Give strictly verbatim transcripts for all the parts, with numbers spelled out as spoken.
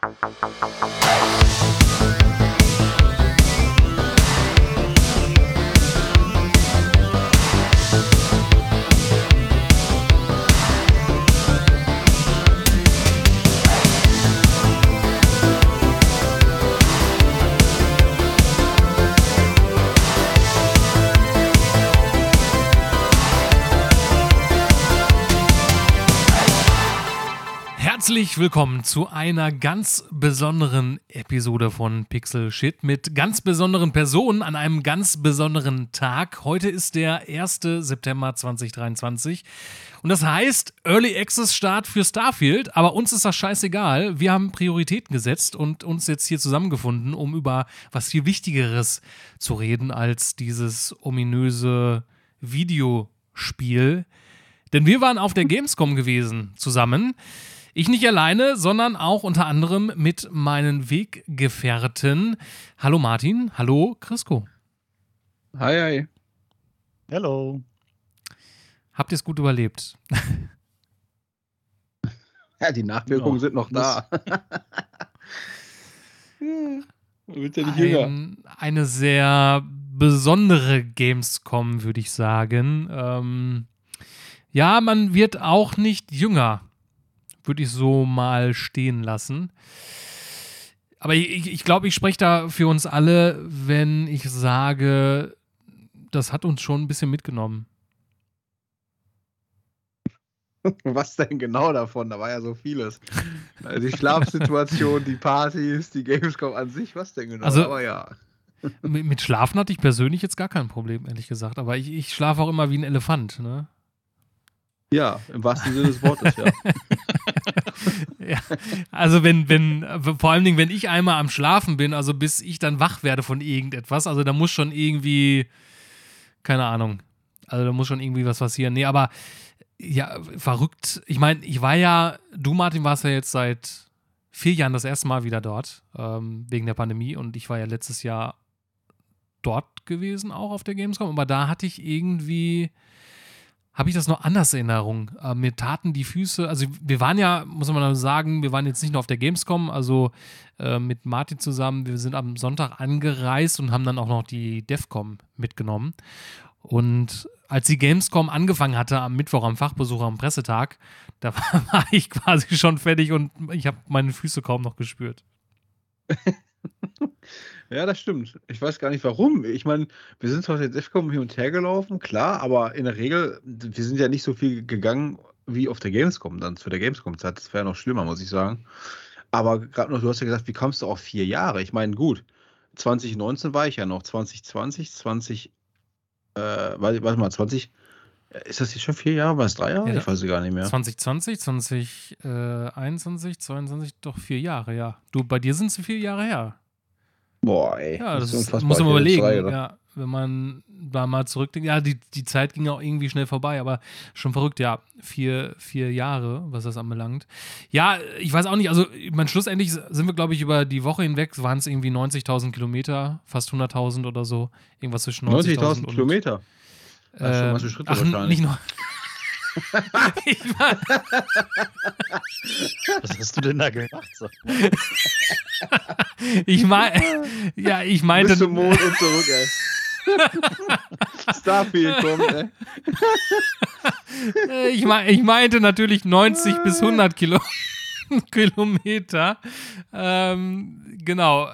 Herzlich willkommen zu einer ganz besonderen Episode von Pixel Shit mit ganz besonderen Personen an einem ganz besonderen Tag. Heute ist der erster September zweitausenddreiundzwanzig und das heißt Early Access Start für Starfield, aber uns ist das scheißegal. Wir haben Prioritäten gesetzt und uns jetzt hier zusammengefunden, um über was viel Wichtigeres zu reden als dieses ominöse Videospiel. Denn wir waren auf der Gamescom gewesen zusammen. Ich nicht alleine, sondern auch unter anderem mit meinen Weggefährten. Hallo Martin, hallo Chrisko. Hi, hi. Hallo. Habt ihr es gut überlebt? Ja, die Nachwirkungen ja, sind noch da. ja, wird ja nicht jünger. Ein, eine sehr besondere Gamescom, würde ich sagen. Ähm, ja, man wird auch nicht jünger. Würde ich so mal stehen lassen. Aber ich, ich glaube, ich spreche da für uns alle, wenn ich sage, das hat uns schon ein bisschen mitgenommen. Was denn genau davon? Da war ja so vieles. Die Schlafsituation, die Partys, die Gamescom an sich, was denn genau? Also, aber ja. Mit, mit Schlafen hatte ich persönlich jetzt gar kein Problem, ehrlich gesagt. Aber ich, ich schlafe auch immer wie ein Elefant, ne? Ja, im wahrsten Sinne des Wortes, ja. Ja, also wenn, wenn, vor allen Dingen, wenn ich einmal am Schlafen bin, also bis ich dann wach werde von irgendetwas, also da muss schon irgendwie, keine Ahnung, also da muss schon irgendwie was passieren. Nee, aber ja, verrückt. Ich meine, ich war ja, du Martin warst ja jetzt seit vier Jahren das erste Mal wieder dort, ähm, wegen der Pandemie und ich war ja letztes Jahr dort gewesen, auch auf der Gamescom, aber da hatte ich irgendwie... habe ich das noch anders in Erinnerung. Äh, mir taten die Füße, also wir waren ja, muss man sagen, wir waren jetzt nicht nur auf der Gamescom, also äh, mit Martin zusammen, wir sind am Sonntag angereist und haben dann auch noch die DEFCOM mitgenommen. Und als die Gamescom angefangen hatte, am Mittwoch, am Fachbesuch, am Pressetag, da war ich quasi schon fertig und ich habe meine Füße kaum noch gespürt. Ja, das stimmt. Ich weiß gar nicht warum. Ich meine, wir sind zwar auf der DEFCOM hin und her gelaufen, klar, aber in der Regel, wir sind ja nicht so viel gegangen wie auf der Gamescom, dann zu der Gamescom-Zeit. Das wäre ja noch schlimmer, muss ich sagen. Aber gerade noch, du hast ja gesagt, wie kommst du auf vier Jahre? Ich meine, gut, zwanzig neunzehn war ich ja noch, zwanzig zwanzig, zwanzig, äh, warte, warte mal, zwanzig, ist das jetzt schon vier Jahre? War es drei Jahre? Ja, ich weiß es gar nicht mehr. zwanzig zwanzig, zwanzig einundzwanzig, zweiundzwanzig, doch vier Jahre, ja. Du, bei dir sind es vier Jahre her. Boah, ey. Ja, das, das ist, muss man überlegen. Drei, ja, wenn man da mal zurückdenkt. Ja, die, die Zeit ging auch irgendwie schnell vorbei, aber schon verrückt, ja. Vier, vier Jahre, was das anbelangt. Ja, ich weiß auch nicht, also ich meine, schlussendlich sind wir, glaube ich, über die Woche hinweg, waren es irgendwie neunzigtausend Kilometer, fast hunderttausend oder so. Irgendwas zwischen neunzigtausend neunzigtausend Kilometer? Äh, ach, schon Schritte ach nicht nur. ich war Was hast du denn da gemacht? So? ich meine, ja, ich meinte. Bis zum Mond und zurück, ey. Starfield kommt, ey. ich, mein, ich meinte natürlich neunzig bis hundert Kilo, Kilometer. Ähm, genau.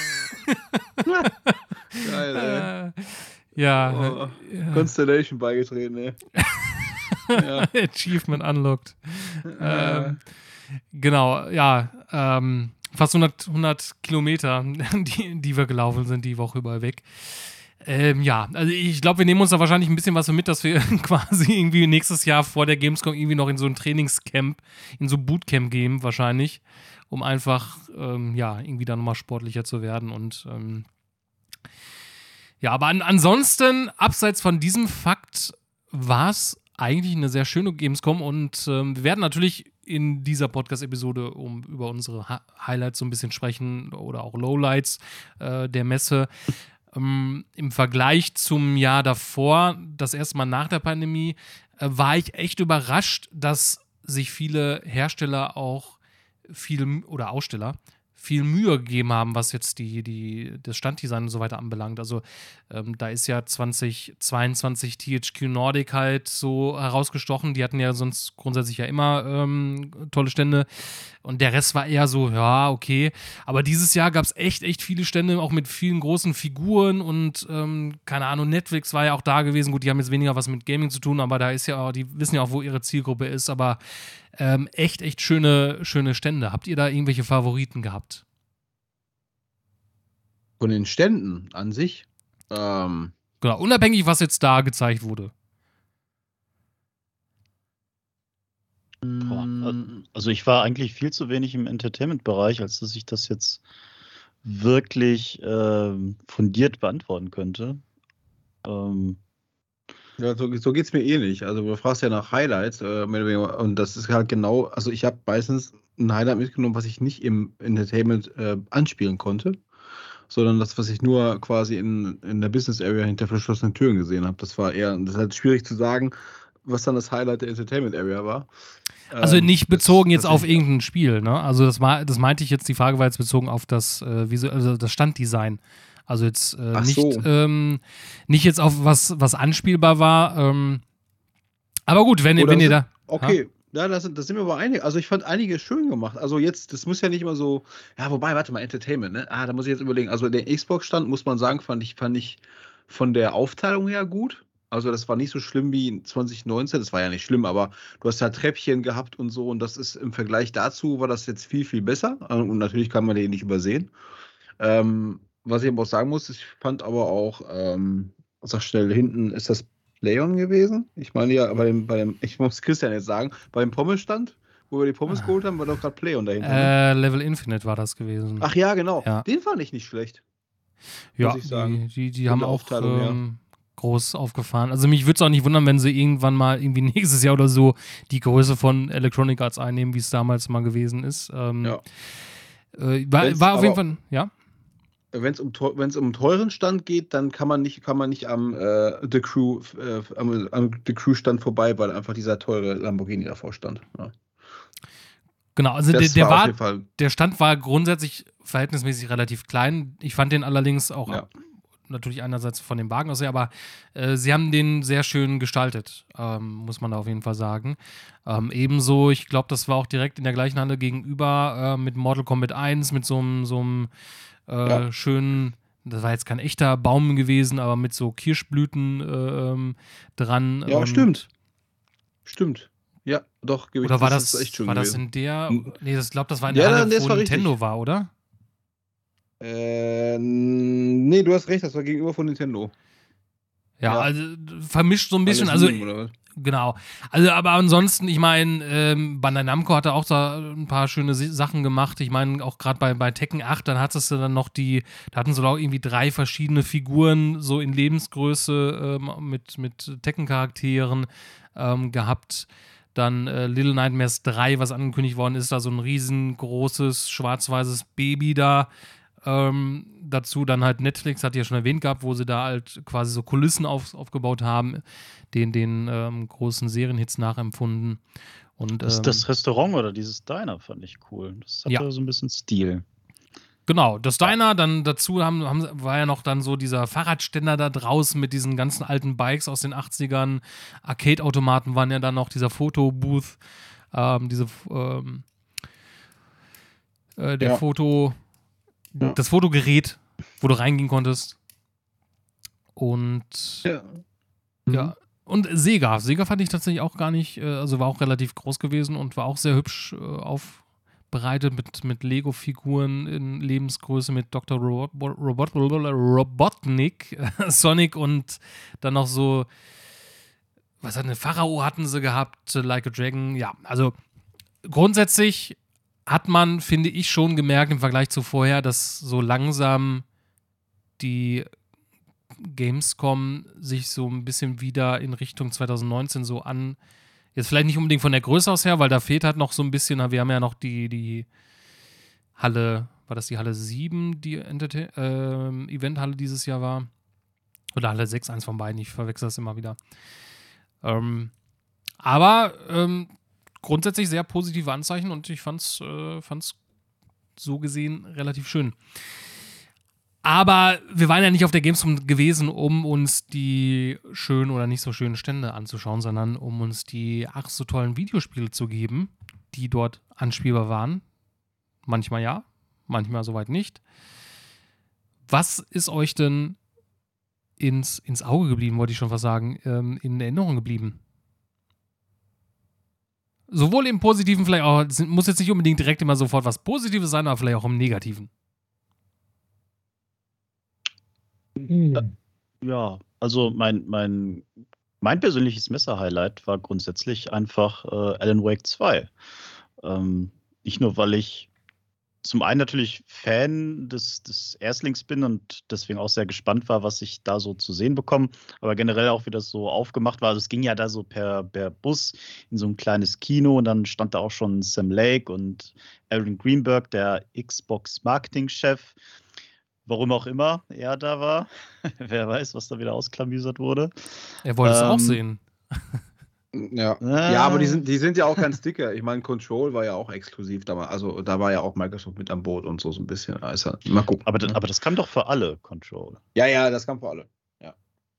Geil, ey. Äh, ja, oh, ja. Constellation beigetreten, ey. Ja. Achievement unlocked. ähm, genau, ja. Ähm, fast hundert, hundert Kilometer, die, die wir gelaufen sind, die Woche über weg. Ähm, ja, also ich glaube, wir nehmen uns da wahrscheinlich ein bisschen was mit, dass wir quasi irgendwie nächstes Jahr vor der Gamescom irgendwie noch in so ein Trainingscamp, in so ein Bootcamp gehen wahrscheinlich, um einfach, ähm, ja, irgendwie da nochmal sportlicher zu werden und ähm, ja, aber an, ansonsten, abseits von diesem Fakt, war es eigentlich eine sehr schöne Gamescom und ähm, wir werden natürlich in dieser Podcast-Episode um, über unsere ha- Highlights so ein bisschen sprechen oder auch Lowlights äh, der Messe. Ähm, im Vergleich zum Jahr davor, das erste Mal nach der Pandemie, äh, war ich echt überrascht, dass sich viele Hersteller auch viel oder Aussteller viel Mühe gegeben haben, was jetzt die, die, das Standdesign und so weiter anbelangt. Also ähm, da ist ja zwanzig zweiundzwanzig T H Q Nordic halt so herausgestochen. Die hatten ja sonst grundsätzlich ja immer ähm, tolle Stände. Und der Rest war eher so, ja, okay. Aber dieses Jahr gab es echt, echt viele Stände, auch mit vielen großen Figuren und ähm, keine Ahnung, Netflix war ja auch da gewesen. Gut, die haben jetzt weniger was mit Gaming zu tun, aber da ist ja auch, die wissen ja auch, wo ihre Zielgruppe ist. Aber ähm, echt, echt schöne, schöne Stände. Habt ihr da irgendwelche Favoriten gehabt? Von den Ständen an sich. Ähm, Genau, unabhängig, was jetzt da gezeigt wurde. Boah, mh, also ich war eigentlich viel zu wenig im Entertainment-Bereich, als dass ich das jetzt wirklich ähm, fundiert beantworten könnte. Ähm, ja, so, so geht es mir eh nicht. Also du fragst ja nach Highlights äh, mehr oder weniger, und das ist halt genau, also ich habe meistens ein Highlight mitgenommen, was ich nicht im Entertainment äh, anspielen konnte, sondern das, was ich nur quasi in, in der Business Area hinter verschlossenen Türen gesehen habe. Das war eher, das ist halt schwierig zu sagen, was dann das Highlight der Entertainment Area war. Also Ähm, nicht das bezogen jetzt auf tatsächlich- irgendein Spiel, ne? Also das, war, das meinte ich jetzt, die Frage war jetzt bezogen auf das, äh, visu- also das Standdesign. Also jetzt äh, Ach nicht, so. ähm, nicht jetzt auf was, was anspielbar war. Ähm, aber gut, wenn, ihr- Oder wenn ihr sind- da. Okay, ja, das, sind- das sind wir aber einige. Also ich fand einige schön gemacht. Also jetzt, das muss ja nicht immer so. Ja, wobei, warte mal, Entertainment, ne? Ah, da muss ich jetzt überlegen. Also der Xbox-Stand, muss man sagen, fand ich, fand ich von der Aufteilung her gut. Also das war nicht so schlimm wie in zwanzig neunzehn. Das war ja nicht schlimm, aber du hast ja Treppchen gehabt und so. Und das ist im Vergleich dazu, war das jetzt viel, viel besser. Und natürlich kann man den nicht übersehen. Ähm, was ich aber auch sagen muss, ich fand aber auch, ähm, sag schnell, hinten ist das Leon gewesen. Ich meine ja, bei dem, bei dem, ich muss Christian jetzt sagen, bei dem Pommesstand, wo wir die Pommes geholt haben, war doch gerade Playon dahinter. Ne? Äh, Level Infinite war das gewesen. Ach ja, genau. Ja. Den fand ich nicht schlecht. ja, muss ich sagen. die, die, die Von haben der auch Aufteilung her. ähm, groß aufgefahren. Also mich würde es auch nicht wundern, wenn sie irgendwann mal irgendwie nächstes Jahr oder so die Größe von Electronic Arts einnehmen, wie es damals mal gewesen ist. Ähm, Ja. äh, war, Wenn's war auf jeden aber- Fall, ja. Wenn es um, teu- wenn's um teuren Stand geht, dann kann man nicht, kann man nicht am äh, The Crew, äh, am, am The Crew Stand vorbei, weil einfach dieser teure Lamborghini davor stand. Ja. Genau, also der, Das der war auf war, jeden Fall. der Stand war grundsätzlich verhältnismäßig relativ klein. Ich fand den allerdings auch Ja. natürlich einerseits von dem Wagen aus her, aber äh, sie haben den sehr schön gestaltet, ähm, muss man da auf jeden Fall sagen. Ähm, ebenso, ich glaube, das war auch direkt in der gleichen Halle gegenüber äh, mit Mortal Kombat eins, mit so einem so einem, äh, Ja. schönen, das war jetzt kein echter Baum gewesen, aber mit so Kirschblüten äh, ähm, dran. Ja, und- stimmt. Stimmt. Ja, doch, gebe ich Oder war das, ist echt schön war das gewesen. in der, Hm. nee, das glaube, das war in Ja, der Halle, das wo war Nintendo richtig. war, oder? Äh, nee, du hast recht, das war gegenüber von Nintendo. Ja, Ja. also vermischt so ein bisschen, Alles also sieben, oder was? genau. Also, aber ansonsten, ich meine, ähm, Bandai Namco hatte auch da ein paar schöne Si- Sachen gemacht. Ich meine, auch gerade bei, bei Tekken acht, dann hattest du dann noch die, da hatten sie auch irgendwie drei verschiedene Figuren, so in Lebensgröße ähm, mit, mit Tekken-Charakteren ähm, gehabt. Dann äh, Little Nightmares drei, was angekündigt worden ist, da so ein riesengroßes, schwarz-weißes Baby da. Ähm, dazu dann halt Netflix, hat ja schon erwähnt gehabt, wo sie da halt quasi so Kulissen auf, aufgebaut haben, den, den ähm, großen Serienhits nachempfunden. Und, das, ähm, das Restaurant oder dieses Diner fand ich cool. Das hatte Ja. so ein bisschen Stil. Genau, das Diner, dann dazu haben, haben, war ja noch dann so dieser Fahrradständer da draußen mit diesen ganzen alten Bikes aus den achtzigern. Arcade-Automaten waren ja dann noch, dieser Fotobooth, ähm, diese, ähm, äh, der Ja. Foto, Ja. das Fotogerät, wo du reingehen konntest. Und Ja. ja, und Sega. Sega fand ich tatsächlich auch gar nicht, äh, also war auch relativ groß gewesen und war auch sehr hübsch äh, aufbereitet mit, mit Lego-Figuren in Lebensgröße mit Doktor Robot, Robot, Robotnik, Sonic und dann noch so, was hat eine Pharao hatten sie gehabt, Like a Dragon. Ja, also grundsätzlich hat man, finde ich, schon gemerkt im Vergleich zu vorher, dass so langsam die Gamescom sich so ein bisschen wieder in Richtung zwanzig neunzehn so an, jetzt vielleicht nicht unbedingt von der Größe aus her, weil da fehlt halt noch so ein bisschen, wir haben ja noch die, die Halle, war das die Halle sieben, die Entertain- ähm, Eventhalle dieses Jahr war? Oder Halle sechs, eins von beiden, ich verwechsel das immer wieder. Ähm, aber ähm, grundsätzlich sehr positive Anzeichen und ich fand's, äh, fand's so gesehen relativ schön. Aber wir waren ja nicht auf der Gamescom gewesen, um uns die schönen oder nicht so schönen Stände anzuschauen, sondern um uns die ach so tollen Videospiele zu geben, die dort anspielbar waren. Manchmal ja, manchmal soweit nicht. Was ist euch denn ins, ins Auge geblieben, wollte ich schon fast sagen, ähm, in Erinnerung geblieben? Sowohl im Positiven, vielleicht auch, es muss jetzt nicht unbedingt direkt immer sofort was Positives sein, aber vielleicht auch im Negativen. Ja, also mein, mein, mein persönliches Messer-Highlight war grundsätzlich einfach äh, Alan Wake zwei. Ähm, nicht nur, weil ich zum einen natürlich Fan des, des Erstlings bin und deswegen auch sehr gespannt war, was ich da so zu sehen bekomme, aber generell auch, wie das so aufgemacht war. Also es ging ja da so per, per Bus in so ein kleines Kino und dann stand da auch schon Sam Lake und Aaron Greenberg, der Xbox-Marketing-Chef. Warum auch immer er da war. Wer weiß, was da wieder ausklamüsert wurde. Er wollte es Ähm, auch sehen. Ja. Äh, ja, aber die sind, die sind ja auch ganz dicke. Ich meine, Control war ja auch exklusiv damals. Also da war ja auch Microsoft mit an Bord und so, so ein bisschen. Also, mal gucken. aber, das, ne? aber das kam doch für alle, Control. Ja, ja, das kam für alle. Ja.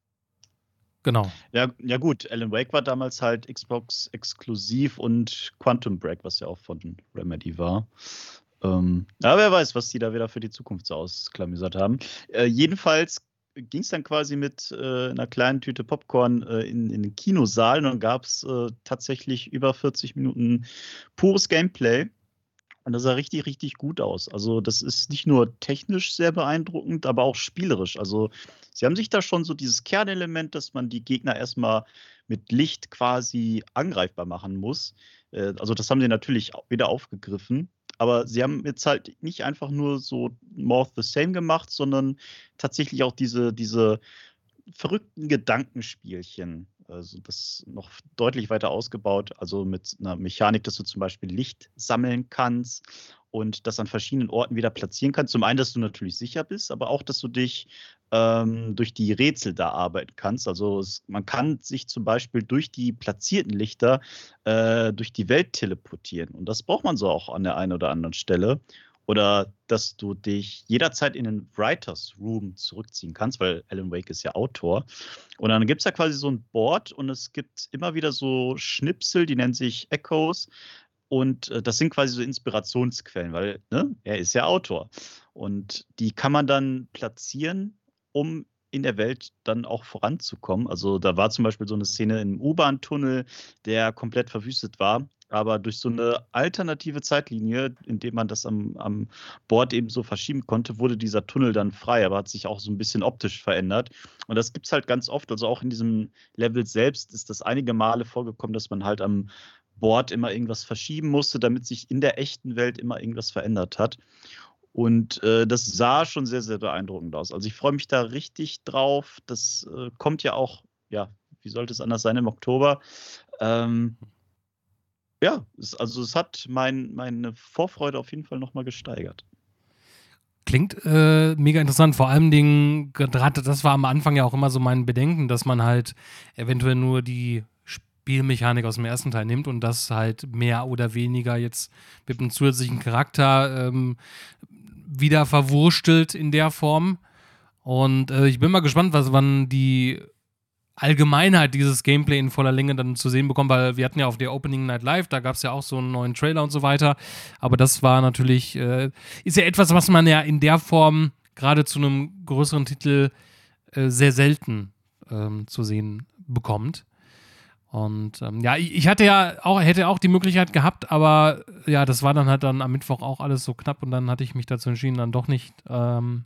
Genau. Ja, ja gut, Alan Wake war damals halt Xbox exklusiv und Quantum Break, was ja auch von Remedy war. Ähm, aber wer weiß, was die da wieder für die Zukunft so ausklamüsert haben. Äh, jedenfalls ging es dann quasi mit äh, einer kleinen Tüte Popcorn äh, in, in den Kinosaal und dann gab es äh, tatsächlich über vierzig Minuten pures Gameplay. Und das sah richtig, richtig gut aus. Also, das ist nicht nur technisch sehr beeindruckend, aber auch spielerisch. Also, sie haben sich da schon so dieses Kernelement, dass man die Gegner erstmal mit Licht quasi angreifbar machen muss. Äh, also, das haben sie natürlich auch wieder aufgegriffen. Aber sie haben jetzt halt nicht einfach nur so more of the same gemacht, sondern tatsächlich auch diese, diese verrückten Gedankenspielchen. Also das noch deutlich weiter ausgebaut, also mit einer Mechanik, dass du zum Beispiel Licht sammeln kannst und das an verschiedenen Orten wieder platzieren kannst. Zum einen, dass du natürlich sicher bist, aber auch, dass du dich ähm, durch die Rätsel da arbeiten kannst. Also es, man kann sich zum Beispiel durch die platzierten Lichter äh, durch die Welt teleportieren. Und das braucht man so auch an der einen oder anderen Stelle. Oder dass du dich jederzeit in den Writers Room zurückziehen kannst, weil Alan Wake ist ja Autor. Und dann gibt es da quasi so ein Board und es gibt immer wieder so Schnipsel, die nennen sich Echoes. Und äh, das sind quasi so Inspirationsquellen, weil ne, er ist ja Autor. Und die kann man dann platzieren, um in der Welt dann auch voranzukommen. Also da war zum Beispiel so eine Szene im U-Bahn-Tunnel, der komplett verwüstet war. Aber durch so eine alternative Zeitlinie, indem man das am, am Board eben so verschieben konnte, wurde dieser Tunnel dann frei, aber hat sich auch so ein bisschen optisch verändert. Und das gibt es halt ganz oft. Also auch in diesem Level selbst ist das einige Male vorgekommen, dass man halt am Board immer irgendwas verschieben musste, damit sich in der echten Welt immer irgendwas verändert hat. Und äh, das sah schon sehr, sehr beeindruckend aus. Also ich freue mich da richtig drauf. Das äh, kommt ja auch, ja, wie sollte es anders sein, im Oktober. Ähm, ja, es, also es hat mein, meine Vorfreude auf jeden Fall nochmal gesteigert. Klingt äh, mega interessant. Vor allem Dingen, gerade das war am Anfang ja auch immer so mein Bedenken, dass man halt eventuell nur die Spielmechanik aus dem ersten Teil nimmt und das halt mehr oder weniger jetzt mit einem zusätzlichen Charakter ähm, wieder verwurstelt in der Form. Und äh, ich bin mal gespannt, was wann die Allgemeinheit dieses Gameplay in voller Länge dann zu sehen bekommen, weil wir hatten ja auf der Opening Night Live, da gab es ja auch so einen neuen Trailer und so weiter. Aber das war natürlich, äh, ist ja etwas, was man ja in der Form gerade zu einem größeren Titel äh, sehr selten ähm, zu sehen bekommt. Und ähm, ja, ich, ich hatte ja auch, hätte auch die Möglichkeit gehabt, aber ja, das war dann halt dann am Mittwoch auch alles so knapp und dann hatte ich mich dazu entschieden, dann doch nicht ähm,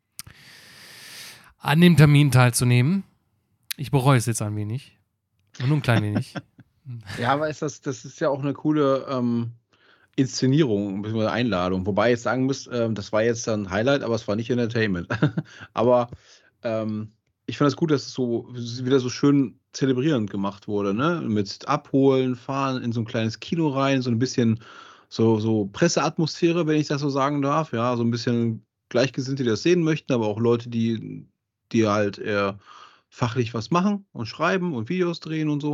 an dem Termin teilzunehmen. Ich bereue es jetzt ein wenig. Nur ein klein wenig. Ja, aber ist das, das ist ja auch eine coole ähm, Inszenierung, bzw. Einladung. Wobei ich jetzt sagen muss, ähm, das war jetzt ein Highlight, aber es war nicht Entertainment. aber ähm, ich fand es gut, dass es so wieder so schön zelebrierend gemacht wurde, ne? Mit Abholen, Fahren in so ein kleines Kino rein, so ein bisschen so, so Presseatmosphäre, wenn ich das so sagen darf. Ja, so ein bisschen Gleichgesinnte, die das sehen möchten, aber auch Leute, die, die halt eher fachlich was machen und schreiben und Videos drehen und so.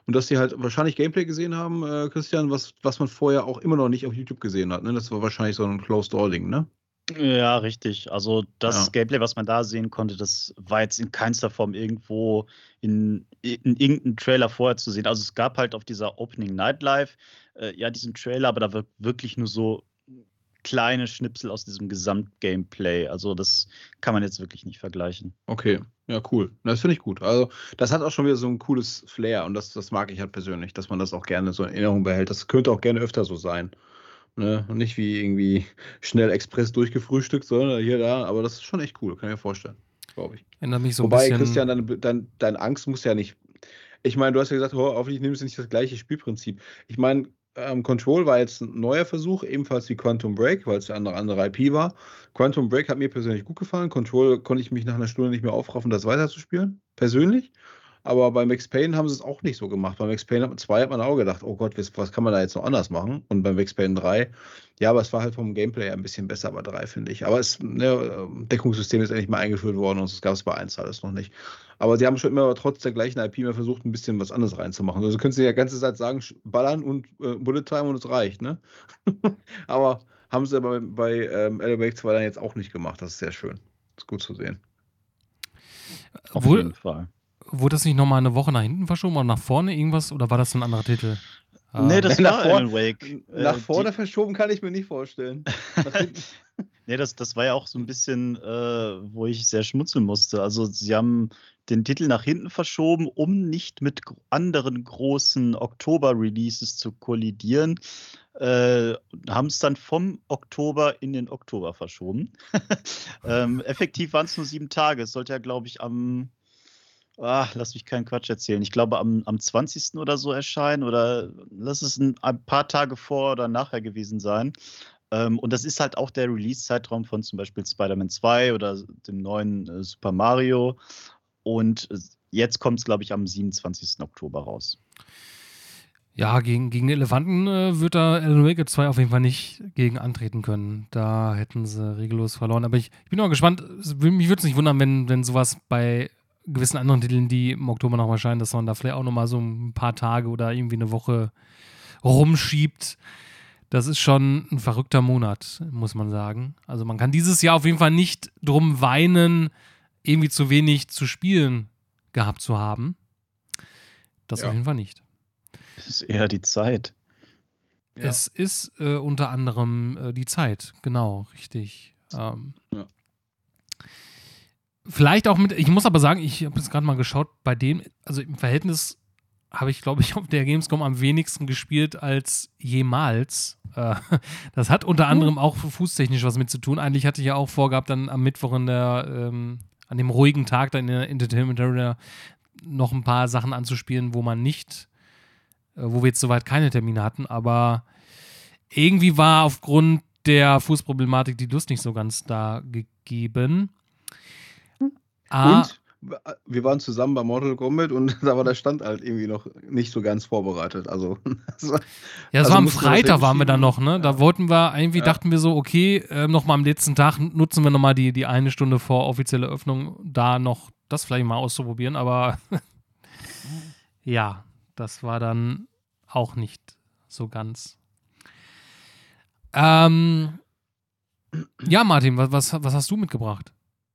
Und dass die halt wahrscheinlich Gameplay gesehen haben, äh, Christian, was, was man vorher auch immer noch nicht auf YouTube gesehen hat. Ne? Das war wahrscheinlich so ein Closed-Door-Ding, ne? Ja, richtig. Also das Ja. Gameplay, was man da sehen konnte, das war jetzt in keinster Form irgendwo in, in irgendeinem Trailer vorher zu sehen. Also es gab halt auf dieser Opening Night Live äh, ja diesen Trailer, aber da wird wirklich nur so kleine Schnipsel aus diesem Gesamt-Gameplay. Also das kann man jetzt wirklich nicht vergleichen. Okay, ja, cool. Das finde ich gut. Also, das hat auch schon wieder so ein cooles Flair und das, das mag ich halt persönlich, dass man das auch gerne so in Erinnerung behält. Das könnte auch gerne öfter so sein. Ne? Und nicht wie irgendwie schnell Express durchgefrühstückt, sondern hier, da. Aber das ist schon echt cool, kann ich mir vorstellen. Glaube ich. Erinnert mich so ein Wobei, bisschen. Christian, deine, dein, deine Angst muss ja nicht. Ich meine, du hast ja gesagt, oh, hoffentlich nimmst du nicht das gleiche Spielprinzip. Ich meine, ähm, Control war jetzt ein neuer Versuch, ebenfalls wie Quantum Break, weil es ja eine andere I P war. Quantum Break hat mir persönlich gut gefallen. Control konnte ich mich nach einer Stunde nicht mehr aufraffen, das weiterzuspielen, persönlich. Aber bei Max Payne haben sie es auch nicht so gemacht. Bei Max Payne zwei hat man auch gedacht, oh Gott, was, was kann man da jetzt noch anders machen? Und bei Max Payne drei, ja, aber es war halt vom Gameplay ein bisschen besser bei drei, finde ich. Aber das ne, Deckungssystem ist endlich mal eingeführt worden und das gab es bei eins alles noch nicht. Aber sie haben schon immer trotz der gleichen I P mal versucht, ein bisschen was anderes reinzumachen. Also können sie ja die ganze Zeit sagen, ballern und äh, Bullet Time und es reicht, ne? Aber haben sie bei, bei ähm, Alan Wake zwei dann jetzt auch nicht gemacht. Das ist sehr schön. Das ist gut zu sehen. Auf Wo- jeden Fall. Wurde das nicht nochmal eine Woche nach hinten verschoben oder nach vorne irgendwas? Oder war das ein anderer Titel? Nee, Ähm, das nach war vor- Alan Wake. Nach Äh, vorne die- verschoben kann ich mir nicht vorstellen. Nach hinten- Nee, das, das war ja auch so ein bisschen, äh, wo ich sehr schmunzeln musste. Also sie haben den Titel nach hinten verschoben, um nicht mit gro- anderen großen Oktober-Releases zu kollidieren. Äh, haben es dann vom Oktober in den Oktober verschoben. ähm, effektiv waren es nur sieben Tage. Es sollte ja, glaube ich, am, ah, lass mich keinen Quatsch erzählen. Ich glaube, am, am zwanzigsten oder so erscheinen oder lass es ein, ein paar Tage vor oder nachher gewesen sein. Ähm, und das ist halt auch der Release-Zeitraum von zum Beispiel Spider-Man zwei oder dem neuen äh, Super Mario. Und äh, jetzt kommt es, glaube ich, am siebenundzwanzigsten Oktober raus. Ja, gegen, gegen den Elefanten äh, wird da Alan Wake zwei auf jeden Fall nicht gegen antreten können. Da hätten sie regellos verloren. Aber ich, ich bin auch gespannt. Es will- Mich würde es nicht wundern, wenn, wenn sowas bei gewissen anderen Titeln, die im Oktober noch erscheinen, dass man da vielleicht auch nochmal so ein paar Tage oder irgendwie eine Woche rumschiebt. Das ist schon ein verrückter Monat, muss man sagen. Also man kann dieses Jahr auf jeden Fall nicht drum weinen, irgendwie zu wenig zu spielen gehabt zu haben. Das Ja. auf jeden Fall nicht. Das ist eher die Zeit. Ja. Es ist äh, unter anderem äh, die Zeit, genau, richtig. Ähm, Ja. Vielleicht auch mit, ich muss aber sagen, ich habe jetzt gerade mal geschaut, bei dem, also im Verhältnis habe ich, glaube ich, auf der Gamescom am wenigsten gespielt als jemals. Äh, das hat unter anderem auch fußtechnisch was mit zu tun. Eigentlich hatte ich ja auch vorgehabt, dann am Mittwoch in der, ähm, an dem ruhigen Tag dann in der Entertainment Arena noch ein paar Sachen anzuspielen, wo man nicht wo wir jetzt soweit keine Termine hatten, aber irgendwie war aufgrund der Fußproblematik die Lust nicht so ganz da gegeben. Ah, Und wir waren zusammen bei Mortal Kombat und da war der Stand halt irgendwie noch nicht so ganz vorbereitet. Also, ja, das also war am mussten wir das Freitag, waren wir da hinschieben. noch, ne? Da Ja. wollten wir, irgendwie Ja. dachten wir so, okay, äh, nochmal am letzten Tag nutzen wir nochmal die, die eine Stunde vor offizieller Öffnung, da noch das vielleicht mal auszuprobieren, aber ja, das war dann auch nicht so ganz. Ähm, ja, Martin, was, was, was hast du mitgebracht?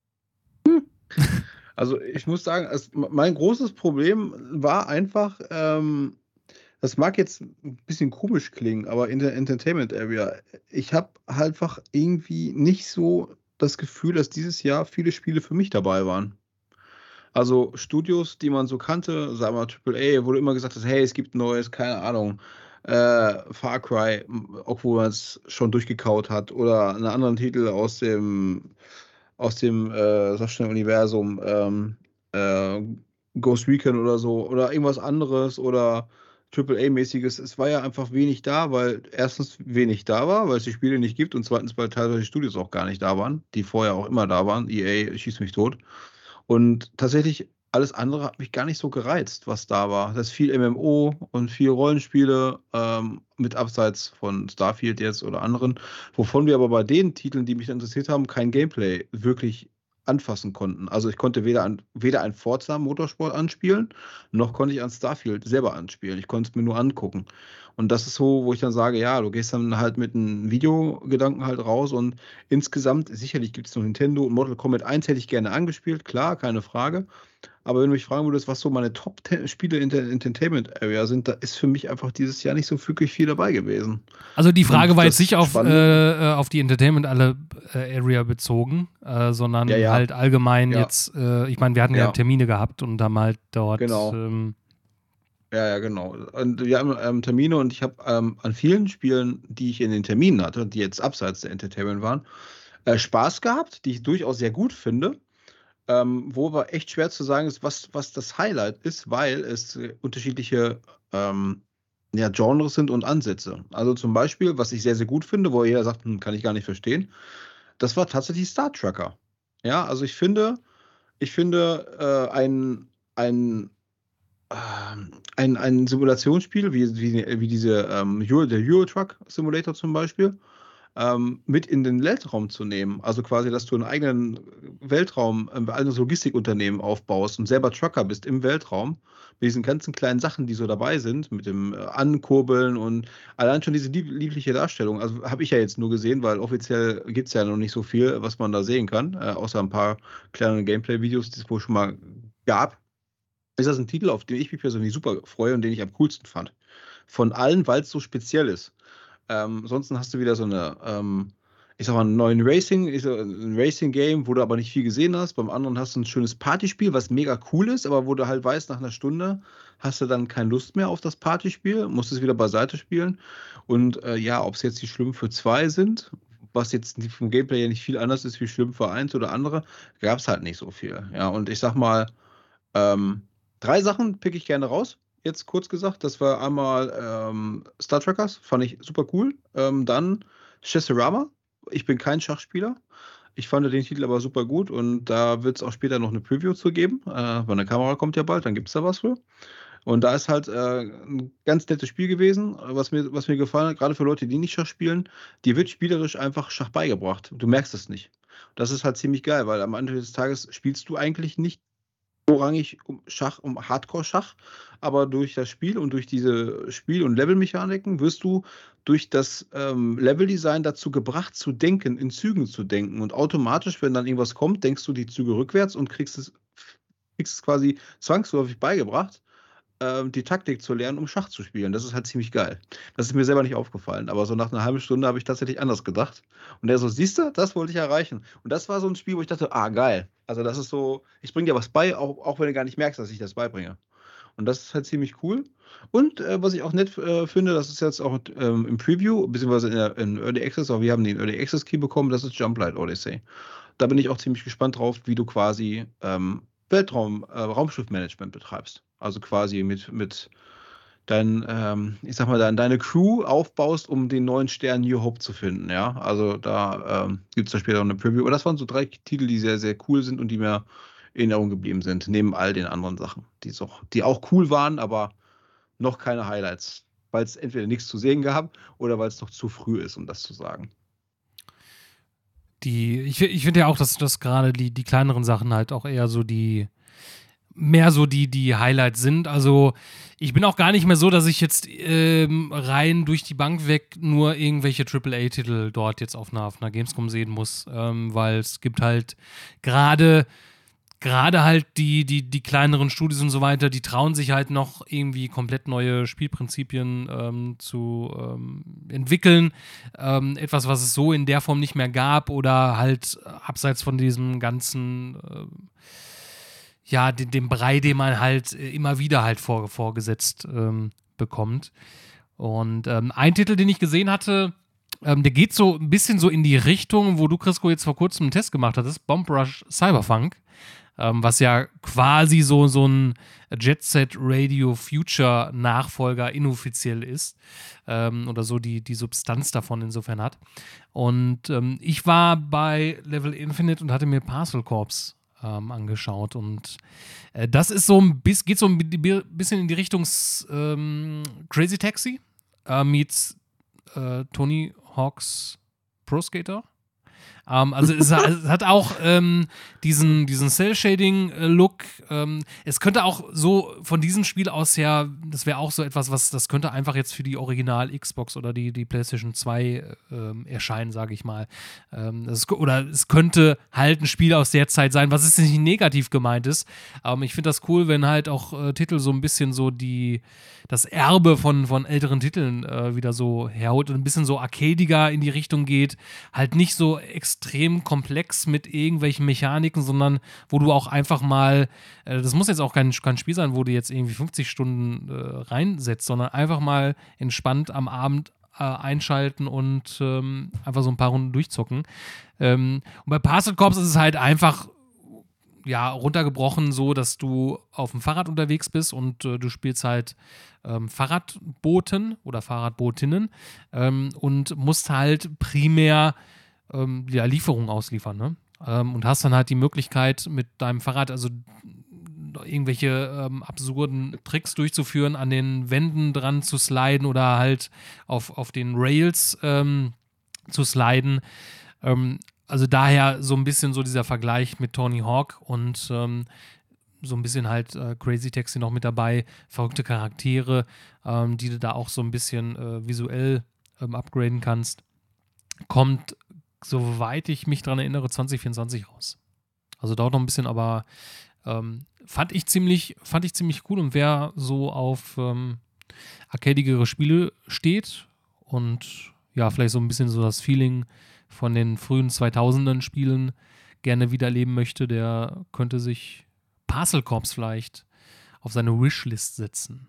Also ich muss sagen, es, mein großes Problem war einfach, ähm, das mag jetzt ein bisschen komisch klingen, aber in der Entertainment Area, ich habe halt einfach irgendwie nicht so das Gefühl, dass dieses Jahr viele Spiele für mich dabei waren. Also Studios, die man so kannte, sagen wir mal Triple A, wo du immer gesagt hast, hey, es gibt Neues, keine Ahnung, äh, Far Cry, auch wo man es schon durchgekaut hat, oder einen anderen Titel aus dem aus dem, äh, sag schnell, Universum, ähm, äh, Ghost Recon oder so, oder irgendwas anderes oder Triple A-mäßiges. Es war ja einfach wenig da, weil erstens wenig da war, weil es die Spiele nicht gibt und zweitens, weil teilweise die Studios auch gar nicht da waren, die vorher auch immer da waren. E A schießt mich tot. Und tatsächlich, alles andere hat mich gar nicht so gereizt, was da war. Das ist viel M M O und viel Rollenspiele, ähm, mit abseits von Starfield jetzt oder anderen, wovon wir aber bei den Titeln, die mich interessiert haben, kein Gameplay wirklich anfassen konnten. Also ich konnte weder, an, weder ein Forza Motorsport anspielen, noch konnte ich an Starfield selber anspielen. Ich konnte es mir nur angucken. Und das ist so, wo ich dann sage, ja, du gehst dann halt mit einem Videogedanken halt raus und insgesamt, sicherlich gibt es noch Nintendo und Mortal Kombat eins hätte ich gerne angespielt, klar, keine Frage. Aber wenn du mich fragen würdest, was so meine Top-Spiele in der Entertainment-Area sind, da ist für mich einfach dieses Jahr nicht so wirklich viel dabei gewesen. Also die Frage Und war das jetzt nicht auf, Spannende- äh, auf die Entertainment-Area bezogen, äh, sondern Ja, ja. halt allgemein Ja. jetzt, äh, ich meine, wir hatten ja. Ja. Termine gehabt und haben halt dort Genau. ähm, Ja, ja, genau. Und wir haben ähm, Termine und ich habe ähm, an vielen Spielen, die ich in den Terminen hatte, die jetzt abseits der Entertainment waren, äh, Spaß gehabt, die ich durchaus sehr gut finde. Ähm, wo aber echt schwer zu sagen ist, was, was das Highlight ist, weil es äh, unterschiedliche ähm, ja, Genres sind und Ansätze. Also zum Beispiel, was ich sehr, sehr gut finde, wo jeder sagt, hm, kann ich gar nicht verstehen, das war tatsächlich Star Tracker. Ja, also ich finde, ich finde äh, ein, ein ähm, ein, ein Simulationsspiel, wie, wie, wie diese ähm, Euro, der Euro Truck Simulator zum Beispiel, ähm, mit in den Weltraum zu nehmen. Also quasi, dass du einen eigenen Weltraum, ein eigenes Logistikunternehmen aufbaust und selber Trucker bist im Weltraum, mit diesen ganzen kleinen Sachen, die so dabei sind, mit dem äh, Ankurbeln und allein schon diese lieb liebliche Darstellung. Also habe ich ja jetzt nur gesehen, weil offiziell gibt es ja noch nicht so viel, was man da sehen kann, äh, außer ein paar kleine Gameplay-Videos, die es wohl schon mal gab. Ist das ein Titel, auf den ich mich persönlich super freue und den ich am coolsten fand. Von allen, weil es so speziell ist. Ähm, ansonsten hast du wieder so eine, ähm, ich sag mal, einen neuen Racing, ich sag, ein Racing-Game, wo du aber nicht viel gesehen hast. Beim anderen hast du ein schönes Partyspiel, was mega cool ist, aber wo du halt weißt, nach einer Stunde hast du dann keine Lust mehr auf das Partyspiel, musst es wieder beiseite spielen. Und äh, ja, ob es jetzt die Schlümpfe zwei sind, was jetzt vom Gameplay ja nicht viel anders ist wie Schlümpfe eins oder andere, gab es halt nicht so viel. Ja, und ich sag mal, ähm, drei Sachen pick ich gerne raus. Jetzt kurz gesagt, das war einmal ähm, Star Trekkers, fand ich super cool. Ähm, dann Chesserama. Ich bin kein Schachspieler. Ich fand den Titel aber super gut und da wird es auch später noch eine Preview zu geben. Äh, meine Kamera kommt ja bald, dann gibt es da was für. Und da ist halt äh, ein ganz nettes Spiel gewesen, was mir, was mir gefallen hat, gerade für Leute, die nicht Schach spielen. Dir wird spielerisch einfach Schach beigebracht. Du merkst es nicht. Das ist halt ziemlich geil, weil am Ende des Tages spielst du eigentlich nicht vorrangig um Schach, um Hardcore-Schach, aber durch das Spiel und durch diese Spiel- und Levelmechaniken wirst du durch das ähm, Leveldesign dazu gebracht, zu denken, in Zügen zu denken. Und automatisch, wenn dann irgendwas kommt, denkst du die Züge rückwärts und kriegst es, kriegst es quasi zwangsläufig beigebracht, ähm, die Taktik zu lernen, um Schach zu spielen. Das ist halt ziemlich geil. Das ist mir selber nicht aufgefallen, aber so nach einer halben Stunde habe ich tatsächlich anders gedacht. Und der so, siehst du, das wollte ich erreichen. Und das war so ein Spiel, wo ich dachte, ah, geil. Also das ist so, ich bringe dir was bei, auch, auch wenn du gar nicht merkst, dass ich das beibringe. Und das ist halt ziemlich cool. Und äh, was ich auch nett äh, finde, das ist jetzt auch ähm, im Preview, beziehungsweise in, der, in Early Access, aber wir haben den Early Access Key bekommen, das ist Jump Light Odyssey. Da bin ich auch ziemlich gespannt drauf, wie du quasi ähm, Weltraum, äh, Raumschiffmanagement betreibst. Also quasi mit, mit dein, ähm, ich sag mal, dein, deine Crew aufbaust, um den neuen Stern New Hope zu finden, ja. Also da ähm, gibt es da später noch eine Preview. Aber das waren so drei Titel, die sehr, sehr cool sind und die mir in Erinnerung geblieben sind, neben all den anderen Sachen, die, so, die auch cool waren, aber noch keine Highlights. Weil es entweder nichts zu sehen gab oder weil es noch zu früh ist, um das zu sagen. Die, ich ich finde ja auch, dass, dass gerade die, die kleineren Sachen halt auch eher so die, mehr so die, die Highlights sind. Also ich bin auch gar nicht mehr so, dass ich jetzt ähm, rein durch die Bank weg nur irgendwelche Triple A Titel dort jetzt auf einer, auf einer Gamescom sehen muss, ähm, weil es gibt halt gerade gerade halt die, die, die kleineren Studios und so weiter, die trauen sich halt noch irgendwie komplett neue Spielprinzipien ähm, zu ähm, entwickeln. Ähm, etwas, was es so in der Form nicht mehr gab oder halt abseits von diesem ganzen äh, ja, den, dem Brei, den man halt immer wieder halt vor, vorgesetzt ähm, bekommt. Und ähm, ein Titel, den ich gesehen hatte, ähm, der geht so ein bisschen so in die Richtung, wo du, Crisco, jetzt vor kurzem einen Test gemacht hattest, Bomb Rush Cyberpunk, ähm, was ja quasi so, so ein Jet Set Radio Future Nachfolger inoffiziell ist, ähm, oder so die, die Substanz davon insofern hat. Und ähm, ich war bei Level Infinite und hatte mir Parcel Corps Ähm, angeschaut und äh, das ist so ein bisschen, geht so ein bisschen in die Richtung ähm, Crazy Taxi äh, meets äh, Tony Hawk's Pro Skater. Ähm, also es, es hat auch ähm, diesen, diesen Cell-Shading-Look. Ähm, es könnte auch so von diesem Spiel aus her, das wäre auch so etwas, was das könnte einfach jetzt für die Original-Xbox oder die, die PlayStation zwei ähm, erscheinen, sage ich mal. Ähm, das, oder es könnte halt ein Spiel aus der Zeit sein, was jetzt nicht negativ gemeint ist. Ähm, ich finde das cool, wenn halt auch äh, Titel so ein bisschen so die das Erbe von, von älteren Titeln äh, wieder so herholt und ein bisschen so arcadiger in die Richtung geht. Halt nicht so extrem komplex mit irgendwelchen Mechaniken, sondern wo du auch einfach mal, äh, das muss jetzt auch kein, kein Spiel sein, wo du jetzt irgendwie fünfzig Stunden äh, reinsetzt, sondern einfach mal entspannt am Abend äh, einschalten und ähm, einfach so ein paar Runden durchzocken. Ähm, und bei Parcel Corps ist es halt einfach ja, runtergebrochen so, dass du auf dem Fahrrad unterwegs bist und äh, du spielst halt ähm, Fahrradboten oder Fahrradbotinnen ähm, und musst halt primär ähm, ja, Lieferungen ausliefern, ne? Ähm, und hast dann halt die Möglichkeit mit deinem Fahrrad, also irgendwelche ähm, absurden Tricks durchzuführen, an den Wänden dran zu sliden oder halt auf, auf den Rails ähm, zu sliden. Ähm, also daher so ein bisschen so dieser Vergleich mit Tony Hawk und ähm, so ein bisschen halt äh, Crazy Taxi noch mit dabei, verrückte Charaktere, ähm, die du da auch so ein bisschen äh, visuell ähm, upgraden kannst. Kommt, soweit ich mich dran erinnere, zwanzig vierundzwanzig raus. Also dauert noch ein bisschen, aber ähm, fand ich ziemlich, fand ich ziemlich cool. Und wer so auf ähm, arcadigere Spiele steht und ja, vielleicht so ein bisschen so das Feeling von den frühen zweitausendern Spielen gerne wiederleben möchte, der könnte sich Parcel Corps vielleicht auf seine Wishlist setzen.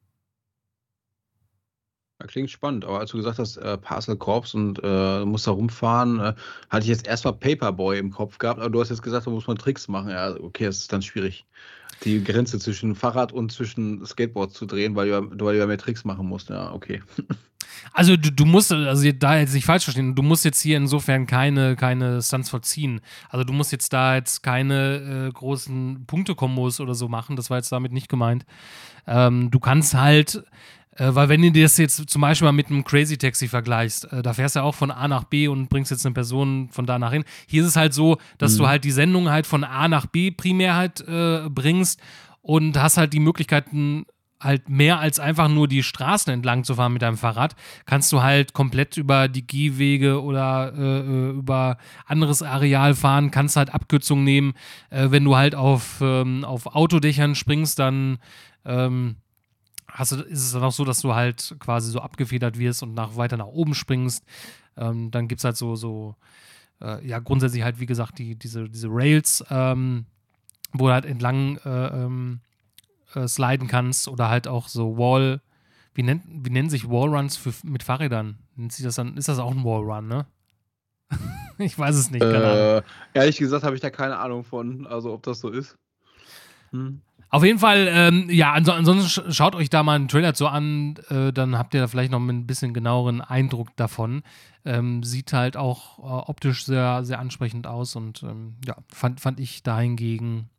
Ja, klingt spannend, aber als du gesagt hast, äh, Parcel Corps und äh, du musst da rumfahren, äh, hatte ich jetzt erstmal Paperboy im Kopf gehabt, aber du hast jetzt gesagt, da muss man Tricks machen. Ja, okay, das ist dann schwierig, die Grenze zwischen Fahrrad und zwischen Skateboard zu drehen, weil du, ja- weil du ja mehr Tricks machen musst. Ja, okay. Also du, du musst, also da jetzt nicht falsch verstehen, du musst jetzt hier insofern keine, keine Stunts vollziehen. Also du musst jetzt da jetzt keine äh, großen Punktekombos oder so machen, das war jetzt damit nicht gemeint. Ähm, du kannst halt, äh, weil wenn du das jetzt zum Beispiel mal mit einem Crazy Taxi vergleichst, äh, da fährst du ja auch von A nach B und bringst jetzt eine Person von da nach hin. Hier ist es halt so, dass Mhm. du halt die Sendung halt von A nach B primär halt äh, bringst und hast halt die Möglichkeiten, halt mehr als einfach nur die Straßen entlang zu fahren mit deinem Fahrrad, kannst du halt komplett über die Gehwege oder äh, über anderes Areal fahren, kannst halt Abkürzungen nehmen. Äh, wenn du halt auf, ähm, auf Autodächern springst, dann ähm, hast du, ist es dann auch so, dass du halt quasi so abgefedert wirst und nach, weiter nach oben springst. Ähm, dann gibt es halt so, so äh, ja, grundsätzlich halt, wie gesagt, die, diese, diese Rails, ähm, wo du halt entlang äh, ähm, äh, sliden kannst oder halt auch so Wall, wie, nennt, wie nennen sich Wallruns für, mit Fahrrädern? Nennt sich das dann, ist das auch ein Wallrun, ne? Ich weiß es nicht, keine Ahnung. Äh, ehrlich gesagt habe ich da keine Ahnung von, also ob das so ist. Hm. Auf jeden Fall, ähm, ja, anso ansonsten sch schaut euch da mal einen Trailer so an, äh, dann habt ihr da vielleicht noch ein bisschen genaueren Eindruck davon. Ähm, sieht halt auch äh, optisch sehr, sehr ansprechend aus und ähm, ja, fand, fand ich dahingegen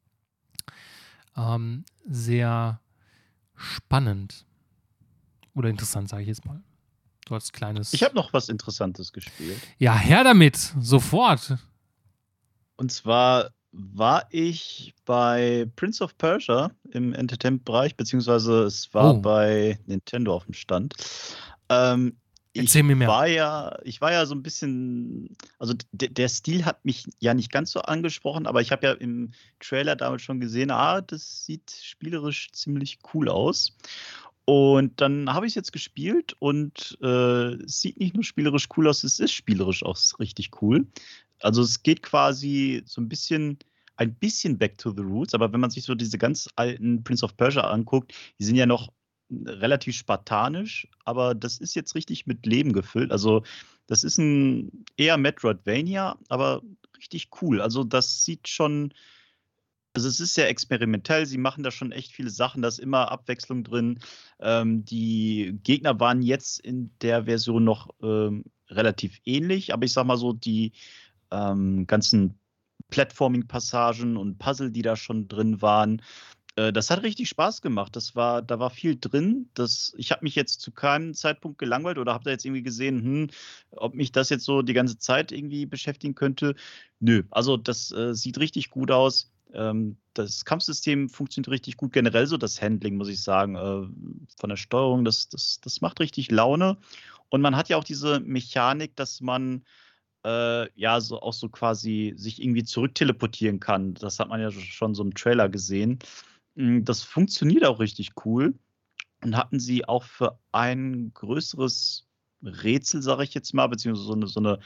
ähm, sehr spannend. Oder interessant, sage ich jetzt mal. So als kleines. Ich habe noch was Interessantes gespielt. Ja, her damit, sofort. Und zwar war ich bei Prince of Persia im Entertainment-Bereich, beziehungsweise es war Oh. bei Nintendo auf dem Stand. Ähm, ich Erzähl mir mehr. war ja, ich war ja so ein bisschen, also d- der Stil hat mich ja nicht ganz so angesprochen, aber ich habe ja im Trailer damals schon gesehen, ah, das sieht spielerisch ziemlich cool aus. Und dann habe ich es jetzt gespielt und äh, es sieht nicht nur spielerisch cool aus, es ist spielerisch auch richtig cool. Also es geht quasi so ein bisschen, ein bisschen back to the roots, aber wenn man sich so diese ganz alten Prince of Persia anguckt, die sind ja noch relativ spartanisch, aber das ist jetzt richtig mit Leben gefüllt. Also das ist ein eher Metroidvania, aber richtig cool. Also das sieht schon, also es ist sehr experimentell, sie machen da schon echt viele Sachen, da ist immer Abwechslung drin. Ähm, die Gegner waren jetzt in der Version noch ähm, relativ ähnlich, aber ich sag mal so, die ähm, ganzen Platforming-Passagen und Puzzle, die da schon drin waren, Äh, das hat richtig Spaß gemacht. Das war, da war viel drin. Das, ich habe mich jetzt zu keinem Zeitpunkt gelangweilt oder habe da jetzt irgendwie gesehen, hm, ob mich das jetzt so die ganze Zeit irgendwie beschäftigen könnte. Nö, also das äh, sieht richtig gut aus. Ähm, das Kampfsystem funktioniert richtig gut. Generell so das Handling, muss ich sagen, äh, von der Steuerung, das, das, das macht richtig Laune. Und man hat ja auch diese Mechanik, dass man äh, ja so auch so quasi sich irgendwie zurückteleportieren kann. Das hat man ja schon so im Trailer gesehen. Mm, Das funktioniert auch richtig cool. Und hatten sie auch für ein größeres Rätsel, sage ich jetzt mal, beziehungsweise so eine, so eine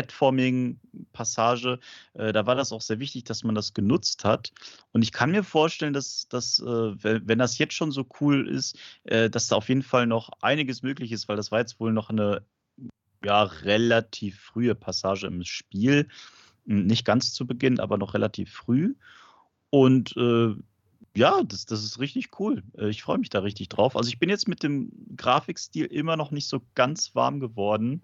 Platforming-Passage, äh, da war das auch sehr wichtig, dass man das genutzt hat. Und ich kann mir vorstellen, dass, dass äh, wenn, wenn das jetzt schon so cool ist, äh, dass da auf jeden Fall noch einiges möglich ist, weil das war jetzt wohl noch eine ja, relativ frühe Passage im Spiel. Hm, Nicht ganz zu Beginn, aber noch relativ früh. Und äh, ja, das, das ist richtig cool. Äh, Ich freue mich da richtig drauf. Also ich bin jetzt mit dem Grafikstil immer noch nicht so ganz warm geworden,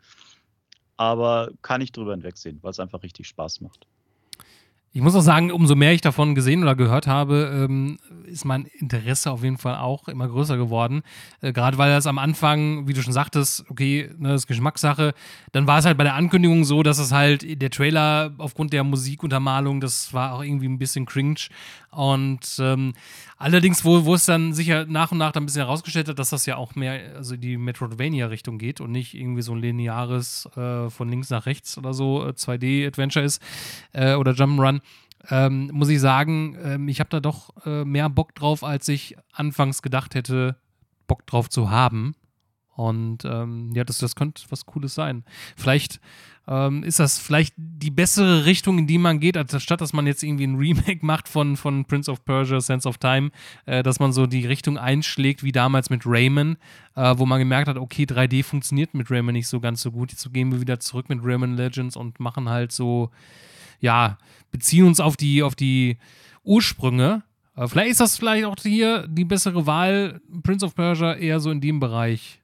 aber kann ich drüber hinwegsehen, weil es einfach richtig Spaß macht. Ich muss auch sagen, umso mehr ich davon gesehen oder gehört habe, ähm, ist mein Interesse auf jeden Fall auch immer größer geworden. Äh, Gerade weil das am Anfang, wie du schon sagtest, okay, ne, das ist Geschmackssache. Dann war es halt bei der Ankündigung so, dass es halt der Trailer aufgrund der Musikuntermalung, das war auch irgendwie ein bisschen cringe. Und ähm, allerdings, wo, wo es dann sicher nach und nach dann ein bisschen herausgestellt hat, dass das ja auch mehr also die Metroidvania-Richtung geht und nicht irgendwie so ein lineares äh, von links nach rechts oder so äh, zwei D-Adventure ist äh, oder Jump'n'Run, ähm, muss ich sagen, ähm, ich habe da doch äh, mehr Bock drauf, als ich anfangs gedacht hätte, Bock drauf zu haben. Und ähm, ja, das, das könnte was Cooles sein. Vielleicht ähm, ist das vielleicht die bessere Richtung, in die man geht, als statt dass man jetzt irgendwie ein Remake macht von, von Prince of Persia, Sands of Time, äh, dass man so die Richtung einschlägt, wie damals mit Rayman, äh, wo man gemerkt hat, okay, drei D funktioniert mit Rayman nicht so ganz so gut. Jetzt gehen wir wieder zurück mit Rayman Legends und machen halt so, ja, beziehen uns auf die, auf die Ursprünge. Äh, vielleicht ist das vielleicht auch hier die bessere Wahl, Prince of Persia eher so in dem Bereich.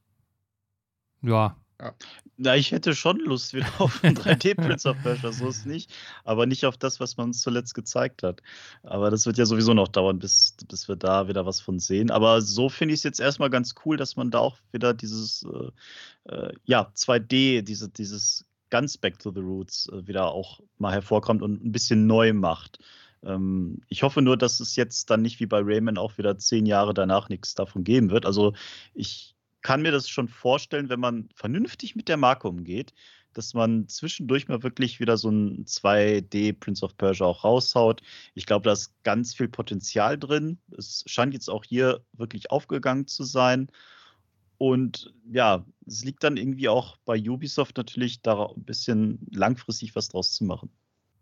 Ja. Na, ich hätte schon Lust wieder auf ein drei D-Prince of Persia, so ist nicht, aber nicht auf das, was man uns zuletzt gezeigt hat. Aber das wird ja sowieso noch dauern, bis, bis wir da wieder was von sehen. Aber so finde ich es jetzt erstmal ganz cool, dass man da auch wieder dieses äh, äh, ja, zwei D, diese, dieses ganz Back to the Roots äh, wieder auch mal hervorkommt und ein bisschen neu macht. Ähm, ich hoffe nur, dass es jetzt dann nicht wie bei Rayman auch wieder zehn Jahre danach nichts davon geben wird. Also ich kann mir das schon vorstellen, wenn man vernünftig mit der Marke umgeht, dass man zwischendurch mal wirklich wieder so ein zwei D Prince of Persia auch raushaut. Ich glaube, da ist ganz viel Potenzial drin. Es scheint jetzt auch hier wirklich aufgegangen zu sein. Und ja, es liegt dann irgendwie auch bei Ubisoft natürlich da ein bisschen langfristig was draus zu machen.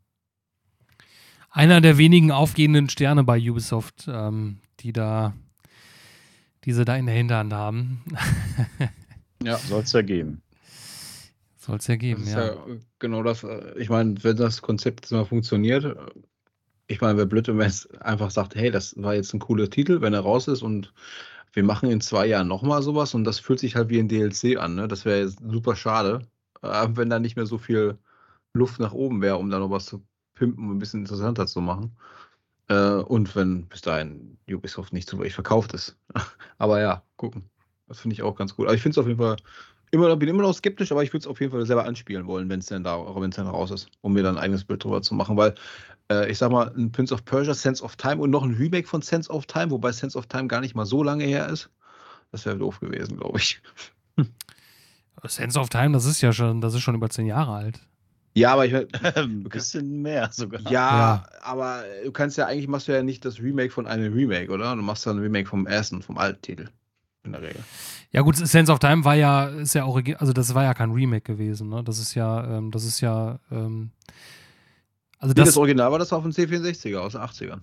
Einer der wenigen aufgehenden Sterne bei Ubisoft, ähm, die da die sie da in der Hinterhand haben. Ja, soll es ja geben. Soll es ja geben, Das ist ja. ja genau das. äh, Ich meine, wenn das Konzept jetzt mal funktioniert, äh, ich meine, wäre blöd, wenn man jetzt einfach sagt, hey, das war jetzt ein cooler Titel, wenn er raus ist und wir machen in zwei Jahren nochmal sowas und das fühlt sich halt wie ein D L C an. Ne? Das wäre jetzt super schade, äh, wenn da nicht mehr so viel Luft nach oben wäre, um da noch was zu pimpen und ein bisschen interessanter zu machen. Äh, und wenn bis dahin Ubisoft nicht so wirklich verkauft ist. Aber ja, gucken. Das finde ich auch ganz gut. Aber ich finde es auf jeden Fall immer, bin immer noch skeptisch, aber ich würde es auf jeden Fall selber anspielen wollen, wenn es denn da, wenn es dann raus ist, um mir dann ein eigenes Bild drüber zu machen, weil äh, ich sag mal, ein Prince of Persia, Sands of Time und noch ein Remake von Sands of Time, wobei Sands of Time gar nicht mal so lange her ist. Das wäre doof gewesen, glaube ich. Sands of Time, das ist ja schon, das ist schon über zehn Jahre alt. Ja, aber ich mein, Ein bisschen mehr sogar. ja, Ja. aber du kannst ja eigentlich machst du ja nicht das Remake von einem Remake, oder? Du machst ja ein Remake vom ersten, vom alten Titel. In der Regel. Ja gut, Sands of Time war ja, ist ja origi- also das war ja kein Remake gewesen, ne? Das ist ja, ähm, das ist ja, ähm, also Nee, das, das, Original war das auf dem C vierundsechziger aus den achtzigern.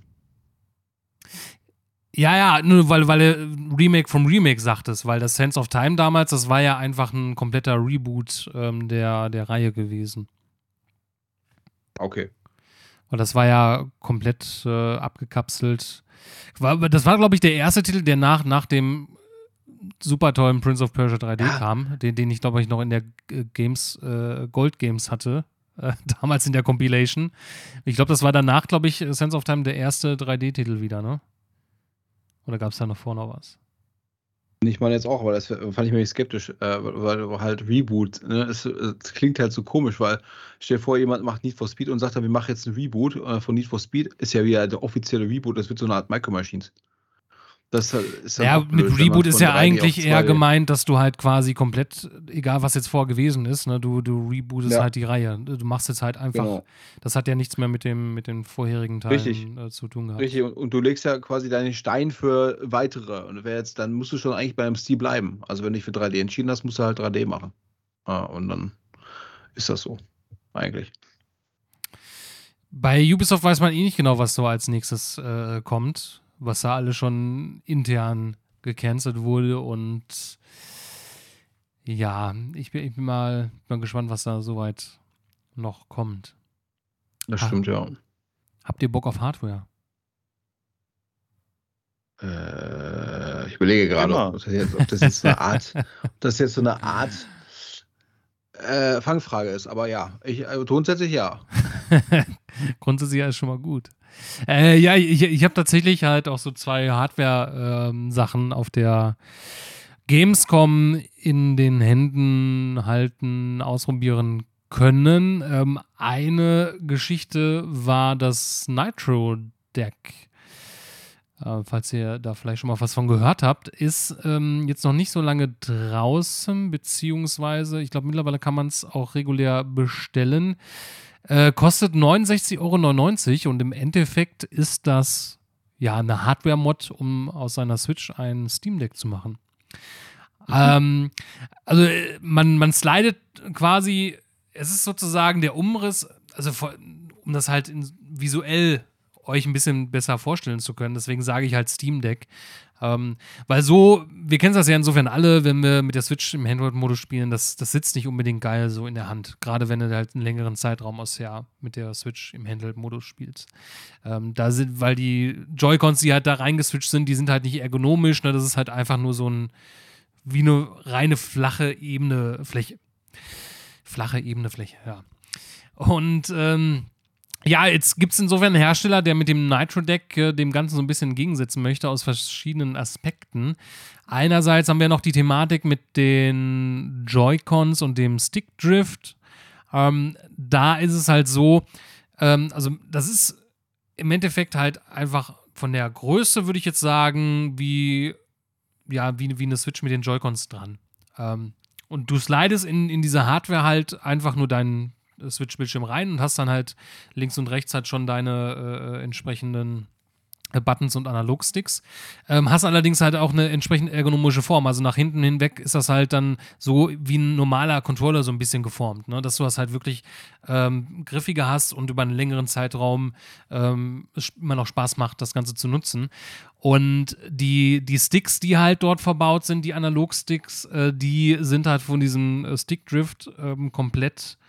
ja, ja, nur weil, weil du Remake vom Remake sagtest, weil das Sands of Time damals, das war ja einfach ein kompletter Reboot ähm, der, der Reihe gewesen. Okay. Weil das war ja komplett äh, abgekapselt. War, das war, glaube ich, der erste Titel, der nach, nach dem super tollen Prince of Persia drei D Ja. kam, den, den ich, glaube ich, noch in der äh, Games, äh, Gold Games hatte, äh, damals in der Compilation. Ich glaube, das war danach, glaube ich, Sands of Time der erste drei D-Titel wieder, ne? Oder gab es da noch vor noch was? Ich meine jetzt auch, aber das fand ich mir nicht skeptisch, äh, weil halt Reboot, ne? Es, es klingt halt so komisch, weil stell dir vor, jemand macht Need for Speed und sagt dann, wir machen jetzt einen Reboot äh, von Need for Speed, ist ja wieder der offizielle Reboot, das wird so eine Art Micro Machines. Das ist dann Ja, auch blöd, mit wenn man Reboot ist von ja drei D eigentlich auf eher zwei D gemeint, dass du halt quasi komplett, egal was jetzt vor gewesen ist, ne, du, du rebootest Ja. halt die Reihe. Du machst jetzt halt einfach, Genau. das hat ja nichts mehr mit dem mit den vorherigen Richtig. Teilen äh, zu tun gehabt. Richtig, und, und du legst ja quasi deinen Stein für weitere. Und wer jetzt, dann musst du schon eigentlich beim Stil bleiben. Also wenn du dich für drei D entschieden hast, musst du halt drei D machen. Ah, und dann ist das so. Eigentlich. Bei Ubisoft weiß man eh nicht genau, was so als nächstes äh, kommt, was da alles schon intern gecancelt wurde und ja, ich bin, ich bin mal, mal gespannt, was da soweit noch kommt. Das Ah. stimmt, ja. Habt ihr Bock auf Hardware? Äh, ich überlege gerade, Immer. ob das jetzt, ob das jetzt eine Art, ob das jetzt so eine Art äh, Fangfrage ist. Aber ja, ich äh, grundsätzlich ja. Grundsätzlich ist schon mal gut. Äh, ja, ich, ich habe tatsächlich halt auch so zwei Hardware-Sachen auf der Gamescom in den Händen halten, ausprobieren können. Ähm, eine Geschichte war das Nitro-Deck. Äh, falls ihr da vielleicht schon mal was von gehört habt, ist ähm, jetzt noch nicht so lange draußen, beziehungsweise ich glaube mittlerweile kann man es auch regulär bestellen. Äh, kostet neunundsechzig Euro neunundneunzig und im Endeffekt ist das ja eine Hardware-Mod, um aus seiner Switch ein Steam Deck zu machen. Mhm. Ähm, also äh, man, man slidet quasi, es ist sozusagen der Umriss, also um das halt in, visuell euch ein bisschen besser vorstellen zu können. Deswegen sage ich halt Steam Deck. Ähm, weil so, wir kennen das ja insofern alle, wenn wir mit der Switch im Handheld-Modus spielen, das, das sitzt nicht unbedingt geil so in der Hand. Gerade wenn du halt einen längeren Zeitraum aus Jahr mit der Switch im Handheld-Modus spielst. Ähm, da sind, weil die Joy-Cons, die halt da reingeswitcht sind, die sind halt nicht ergonomisch. Ne? Das ist halt einfach nur so ein, wie eine reine flache Ebene, Fläche. Flache Ebene, Fläche, ja. Und, ähm, ja, jetzt gibt es insofern einen Hersteller, der mit dem Nitro-Deck äh, dem Ganzen so ein bisschen entgegensetzen möchte, aus verschiedenen Aspekten. Einerseits haben wir noch die Thematik mit den Joy-Cons und dem Stick-Drift. Ähm, da ist es halt so, ähm, also das ist im Endeffekt halt einfach von der Größe, würde ich jetzt sagen, wie, ja, wie, wie eine Switch mit den Joy-Cons dran. Ähm, und du slidest in, in diese Hardware halt einfach nur deinen Switch-Bildschirm rein und hast dann halt links und rechts halt schon deine äh, entsprechenden äh, Buttons und Analogsticks. Ähm, hast allerdings halt auch eine entsprechend ergonomische Form. Also nach hinten hinweg ist das halt dann so wie ein normaler Controller so ein bisschen geformt, ne? Dass du das halt wirklich ähm, griffiger hast und über einen längeren Zeitraum ähm, es immer noch Spaß macht, das Ganze zu nutzen. Und die, die Sticks, die halt dort verbaut sind, die Analogsticks, äh, die sind halt von diesem äh, Stick-Drift ähm, komplett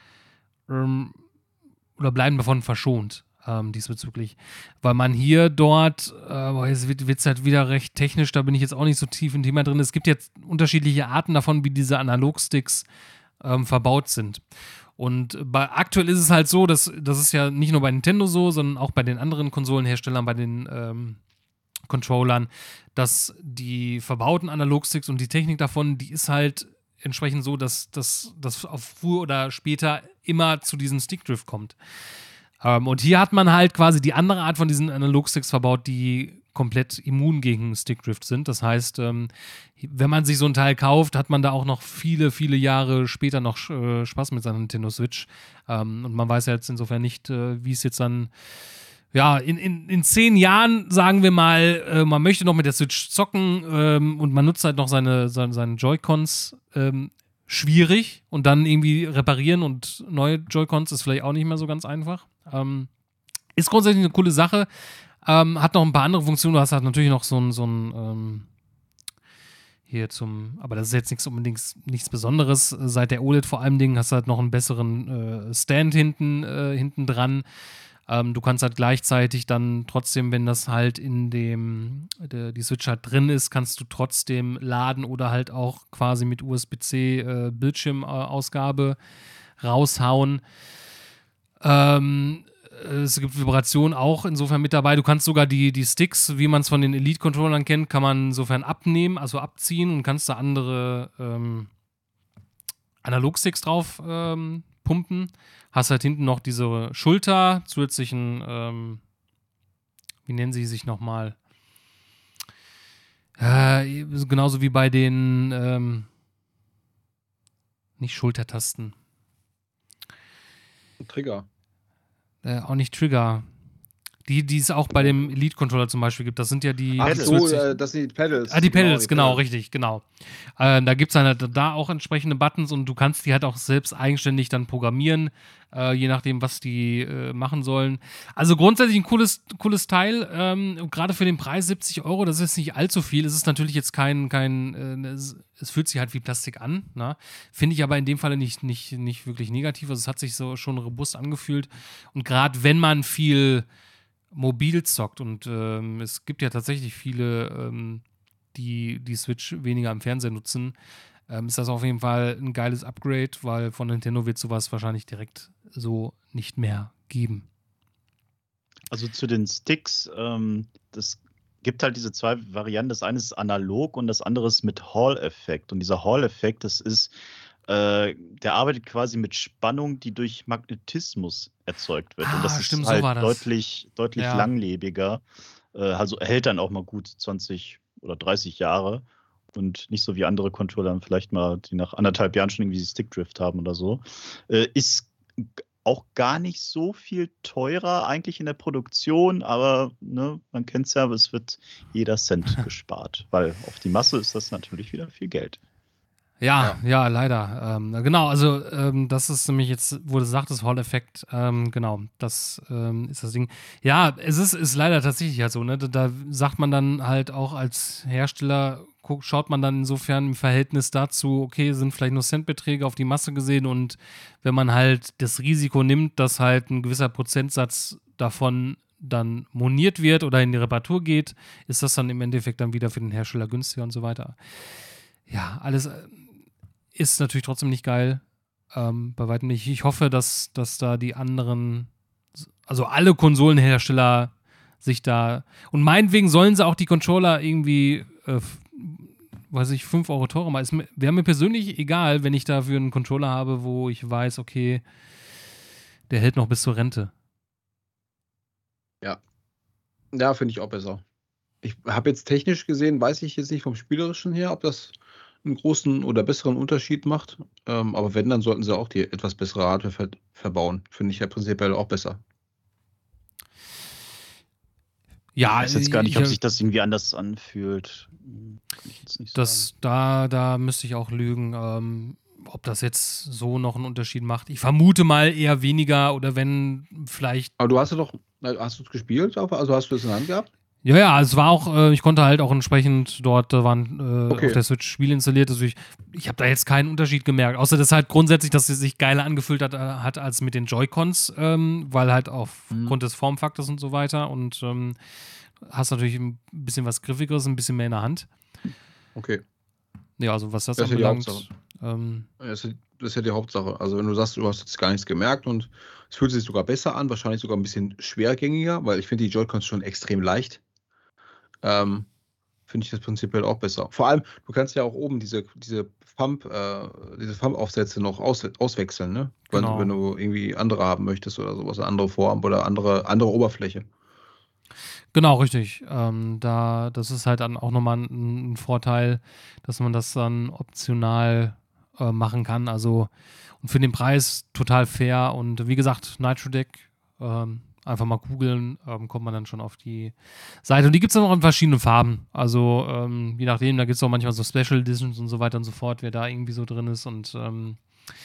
oder bleiben davon verschont ähm, diesbezüglich. Weil man hier dort, äh, jetzt wird es halt wieder recht technisch, da bin ich jetzt auch nicht so tief im Thema drin. Es gibt jetzt unterschiedliche Arten davon, wie diese Analogsticks ähm, verbaut sind. Und bei, aktuell ist es halt so, dass das ist ja nicht nur bei Nintendo so, sondern auch bei den anderen Konsolenherstellern, bei den ähm, Controllern, dass die verbauten Analogsticks und die Technik davon, die ist halt entsprechend so, dass das auf früher oder später immer zu diesem Stickdrift kommt. Ähm, und hier hat man halt quasi die andere Art von diesen Analogsticks verbaut, die komplett immun gegen Stickdrift sind. Das heißt, ähm, wenn man sich so ein Teil kauft, hat man da auch noch viele, viele Jahre später noch äh, Spaß mit seiner Nintendo Switch. Ähm, und man weiß ja jetzt insofern nicht, äh, wie es jetzt dann ja, in, in, in zehn Jahren, sagen wir mal, äh, man möchte noch mit der Switch zocken ähm, und man nutzt halt noch seine, seine, seine Joy-Cons, ähm, schwierig und dann irgendwie reparieren und neue Joy-Cons ist vielleicht auch nicht mehr so ganz einfach. Ähm, ist grundsätzlich eine coole Sache, ähm, hat noch ein paar andere Funktionen, du hast halt natürlich noch so ein, so ein ähm, hier zum, aber das ist jetzt nichts unbedingt nichts Besonderes, seit der O L E D vor allem Dingen hast du halt noch einen besseren äh, Stand hinten, äh, hinten dran. Ähm, du kannst halt gleichzeitig dann trotzdem, wenn das halt in dem, de, die Switch halt drin ist, kannst du trotzdem laden oder halt auch quasi mit U S B C äh, Bildschirmausgabe raushauen. Ähm, es gibt Vibrationen auch insofern mit dabei. Du kannst sogar die, die Sticks, wie man es von den Elite-Controllern kennt, kann man insofern abnehmen, also abziehen und kannst da andere ähm, Analog-Sticks drauf ähm, pumpen. Hast halt hinten noch diese Schulter, zusätzlichen, ähm, wie nennen sie sich nochmal? Äh, genauso wie bei den, ähm, nicht Schultertasten. Trigger. Äh, auch nicht Trigger. Die, die es auch bei dem Elite-Controller zum Beispiel gibt. Das sind ja die. Ach die so, zusätzlich- äh, das sind die Pedals. Ah, die Pedals, die genau, Pedals. richtig, genau. Äh, da gibt es dann halt da auch entsprechende Buttons und du kannst die halt auch selbst eigenständig dann programmieren, äh, je nachdem, was die äh, machen sollen. Also grundsätzlich ein cooles, cooles Teil, ähm, gerade für den Preis siebzig Euro, das ist nicht allzu viel. Es ist natürlich jetzt kein, kein äh, es, es fühlt sich halt wie Plastik an, ne? Finde ich aber in dem Falle nicht, nicht, nicht wirklich negativ. Also es hat sich so schon robust angefühlt und gerade wenn man viel mobil zockt und ähm, es gibt ja tatsächlich viele, ähm, die die Switch weniger am Fernseher nutzen, ähm, ist das auf jeden Fall ein geiles Upgrade, weil von Nintendo wird sowas wahrscheinlich direkt so nicht mehr geben. Also zu den Sticks, ähm, das gibt halt diese zwei Varianten. Das eine ist analog und das andere ist mit Hall-Effekt. Und dieser Hall-Effekt, das ist, äh, der arbeitet quasi mit Spannung, die durch Magnetismus erzeugt wird. Ah, und das stimmt, ist so halt war das. deutlich, deutlich Ja. langlebiger. Äh, also hält dann auch mal gut zwanzig oder dreißig Jahre. Und nicht so wie andere Controller, vielleicht mal, die nach anderthalb Jahren schon irgendwie Stickdrift haben oder so. Äh, ist auch gar nicht so viel teurer eigentlich in der Produktion, aber ne, man kennt es ja, es wird jeder Cent gespart, weil auf die Masse ist das natürlich wieder viel Geld. Ja, ja, leider. Ähm, genau, also ähm, das ist nämlich jetzt, wo du sagtest, Hall-Effekt, ähm, genau, das ähm, ist das Ding. Ja, es ist, ist leider tatsächlich halt so, ne? Da, da sagt man dann halt auch als Hersteller, guck, schaut man dann insofern im Verhältnis dazu, okay, sind vielleicht nur Centbeträge auf die Masse gesehen und wenn man halt das Risiko nimmt, dass halt ein gewisser Prozentsatz davon dann moniert wird oder in die Reparatur geht, ist das dann im Endeffekt dann wieder für den Hersteller günstiger und so weiter. Ja, alles äh, ist natürlich trotzdem nicht geil. Ähm, bei weitem nicht. Ich hoffe, dass, dass da die anderen, also alle Konsolenhersteller sich da, und meinetwegen sollen sie auch die Controller irgendwie, äh, weiß ich, fünf Euro teurer machen. Wäre mir persönlich egal, wenn ich dafür einen Controller habe, wo ich weiß, okay, der hält noch bis zur Rente. Ja. Ja, finde ich auch besser. Ich habe jetzt technisch gesehen, weiß ich jetzt nicht vom Spielerischen her, ob das einen großen oder besseren Unterschied macht. Ähm, aber wenn, dann sollten sie auch die etwas bessere Hardware ver verbauen. Finde ich ja prinzipiell auch besser. Ja, Ich weiß jetzt gar nicht, ob ich, sich das irgendwie anders anfühlt. Hm, kann ich jetzt nicht sagen. das, da, da müsste ich auch lügen, ähm, ob das jetzt so noch einen Unterschied macht. Ich vermute mal eher weniger oder wenn vielleicht. Aber du hast ja doch, hast du es gespielt? Also hast du es in der Hand gehabt? Ja, ja, es war auch, äh, ich konnte halt auch entsprechend dort, da waren äh, Okay. auf der Switch Spiele installiert, also ich, ich habe da jetzt keinen Unterschied gemerkt, außer dass halt grundsätzlich, dass sie sich geiler angefühlt hat, äh, hat als mit den Joy-Cons, ähm, weil halt aufgrund Mhm. des Formfaktors und so weiter und ähm, hast natürlich ein bisschen was Griffigeres, ein bisschen mehr in der Hand. Okay. Ja, also was das, Das ist ja die anbelangt. Hauptsache. Ähm, Das ist, das ist ja die Hauptsache. Also wenn du sagst, du hast jetzt gar nichts gemerkt und es fühlt sich sogar besser an, wahrscheinlich sogar ein bisschen schwergängiger, weil ich finde die Joy-Cons schon extrem leicht. Ähm, finde ich das prinzipiell auch besser. Vor allem, du kannst ja auch oben diese, diese Pump, äh, diese Pump-Aufsätze noch aus, auswechseln, ne? Wenn, Genau. wenn du irgendwie andere haben möchtest oder sowas, eine andere Form oder andere, andere Oberfläche. Genau, richtig. Ähm, da, das ist halt dann auch nochmal ein, ein Vorteil, dass man das dann optional äh, machen kann. Also und für den Preis total fair. Und wie gesagt, Nitro Deck, ähm, einfach mal googeln, ähm, kommt man dann schon auf die Seite. Und die gibt es dann auch in verschiedenen Farben. Also ähm, je nachdem, da gibt es auch manchmal so Special Editions und so weiter und so fort, wer da irgendwie so drin ist. Und ähm,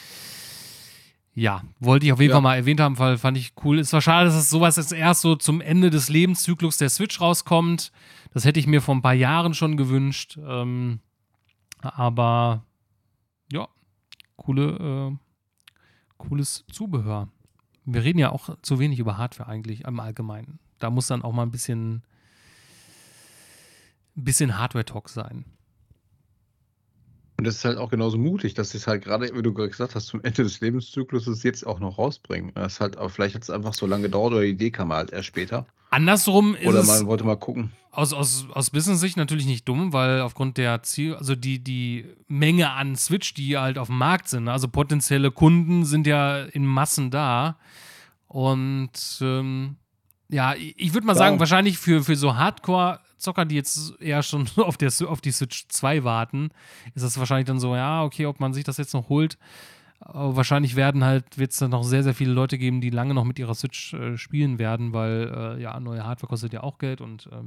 ja, wollte ich auf jeden Ja. Fall mal erwähnt haben, weil fand ich cool. Ist zwar schade, dass es sowas jetzt erst so zum Ende des Lebenszyklus der Switch rauskommt. Das hätte ich mir vor ein paar Jahren schon gewünscht. Ähm, aber ja, coole, äh, cooles Zubehör. Wir reden ja auch zu wenig über Hardware eigentlich im Allgemeinen. Da muss dann auch mal ein bisschen, ein bisschen Hardware-Talk sein. Und das ist halt auch genauso mutig, dass sie es halt gerade, wie du gerade gesagt hast, zum Ende des Lebenszykluses jetzt auch noch rausbringen. Das ist halt, aber vielleicht hat es einfach so lange gedauert oder die Idee kam halt erst später. Andersrum ist Oder es man wollte mal gucken. aus, aus, aus Business-Sicht natürlich nicht dumm, weil aufgrund der Ziel, also die, die Menge an Switch, die halt auf dem Markt sind, also potenzielle Kunden sind ja in Massen da. Und ähm, ja, ich, ich würde mal Ja. sagen, wahrscheinlich für, für so Hardcore-Zocker, die jetzt eher schon auf, der, auf die Switch zwei warten, ist das wahrscheinlich dann so, ja, okay, ob man sich das jetzt noch holt. Aber wahrscheinlich werden halt, wird es dann noch sehr, sehr viele Leute geben, die lange noch mit ihrer Switch äh, spielen werden, weil äh, ja, neue Hardware kostet ja auch Geld und ähm,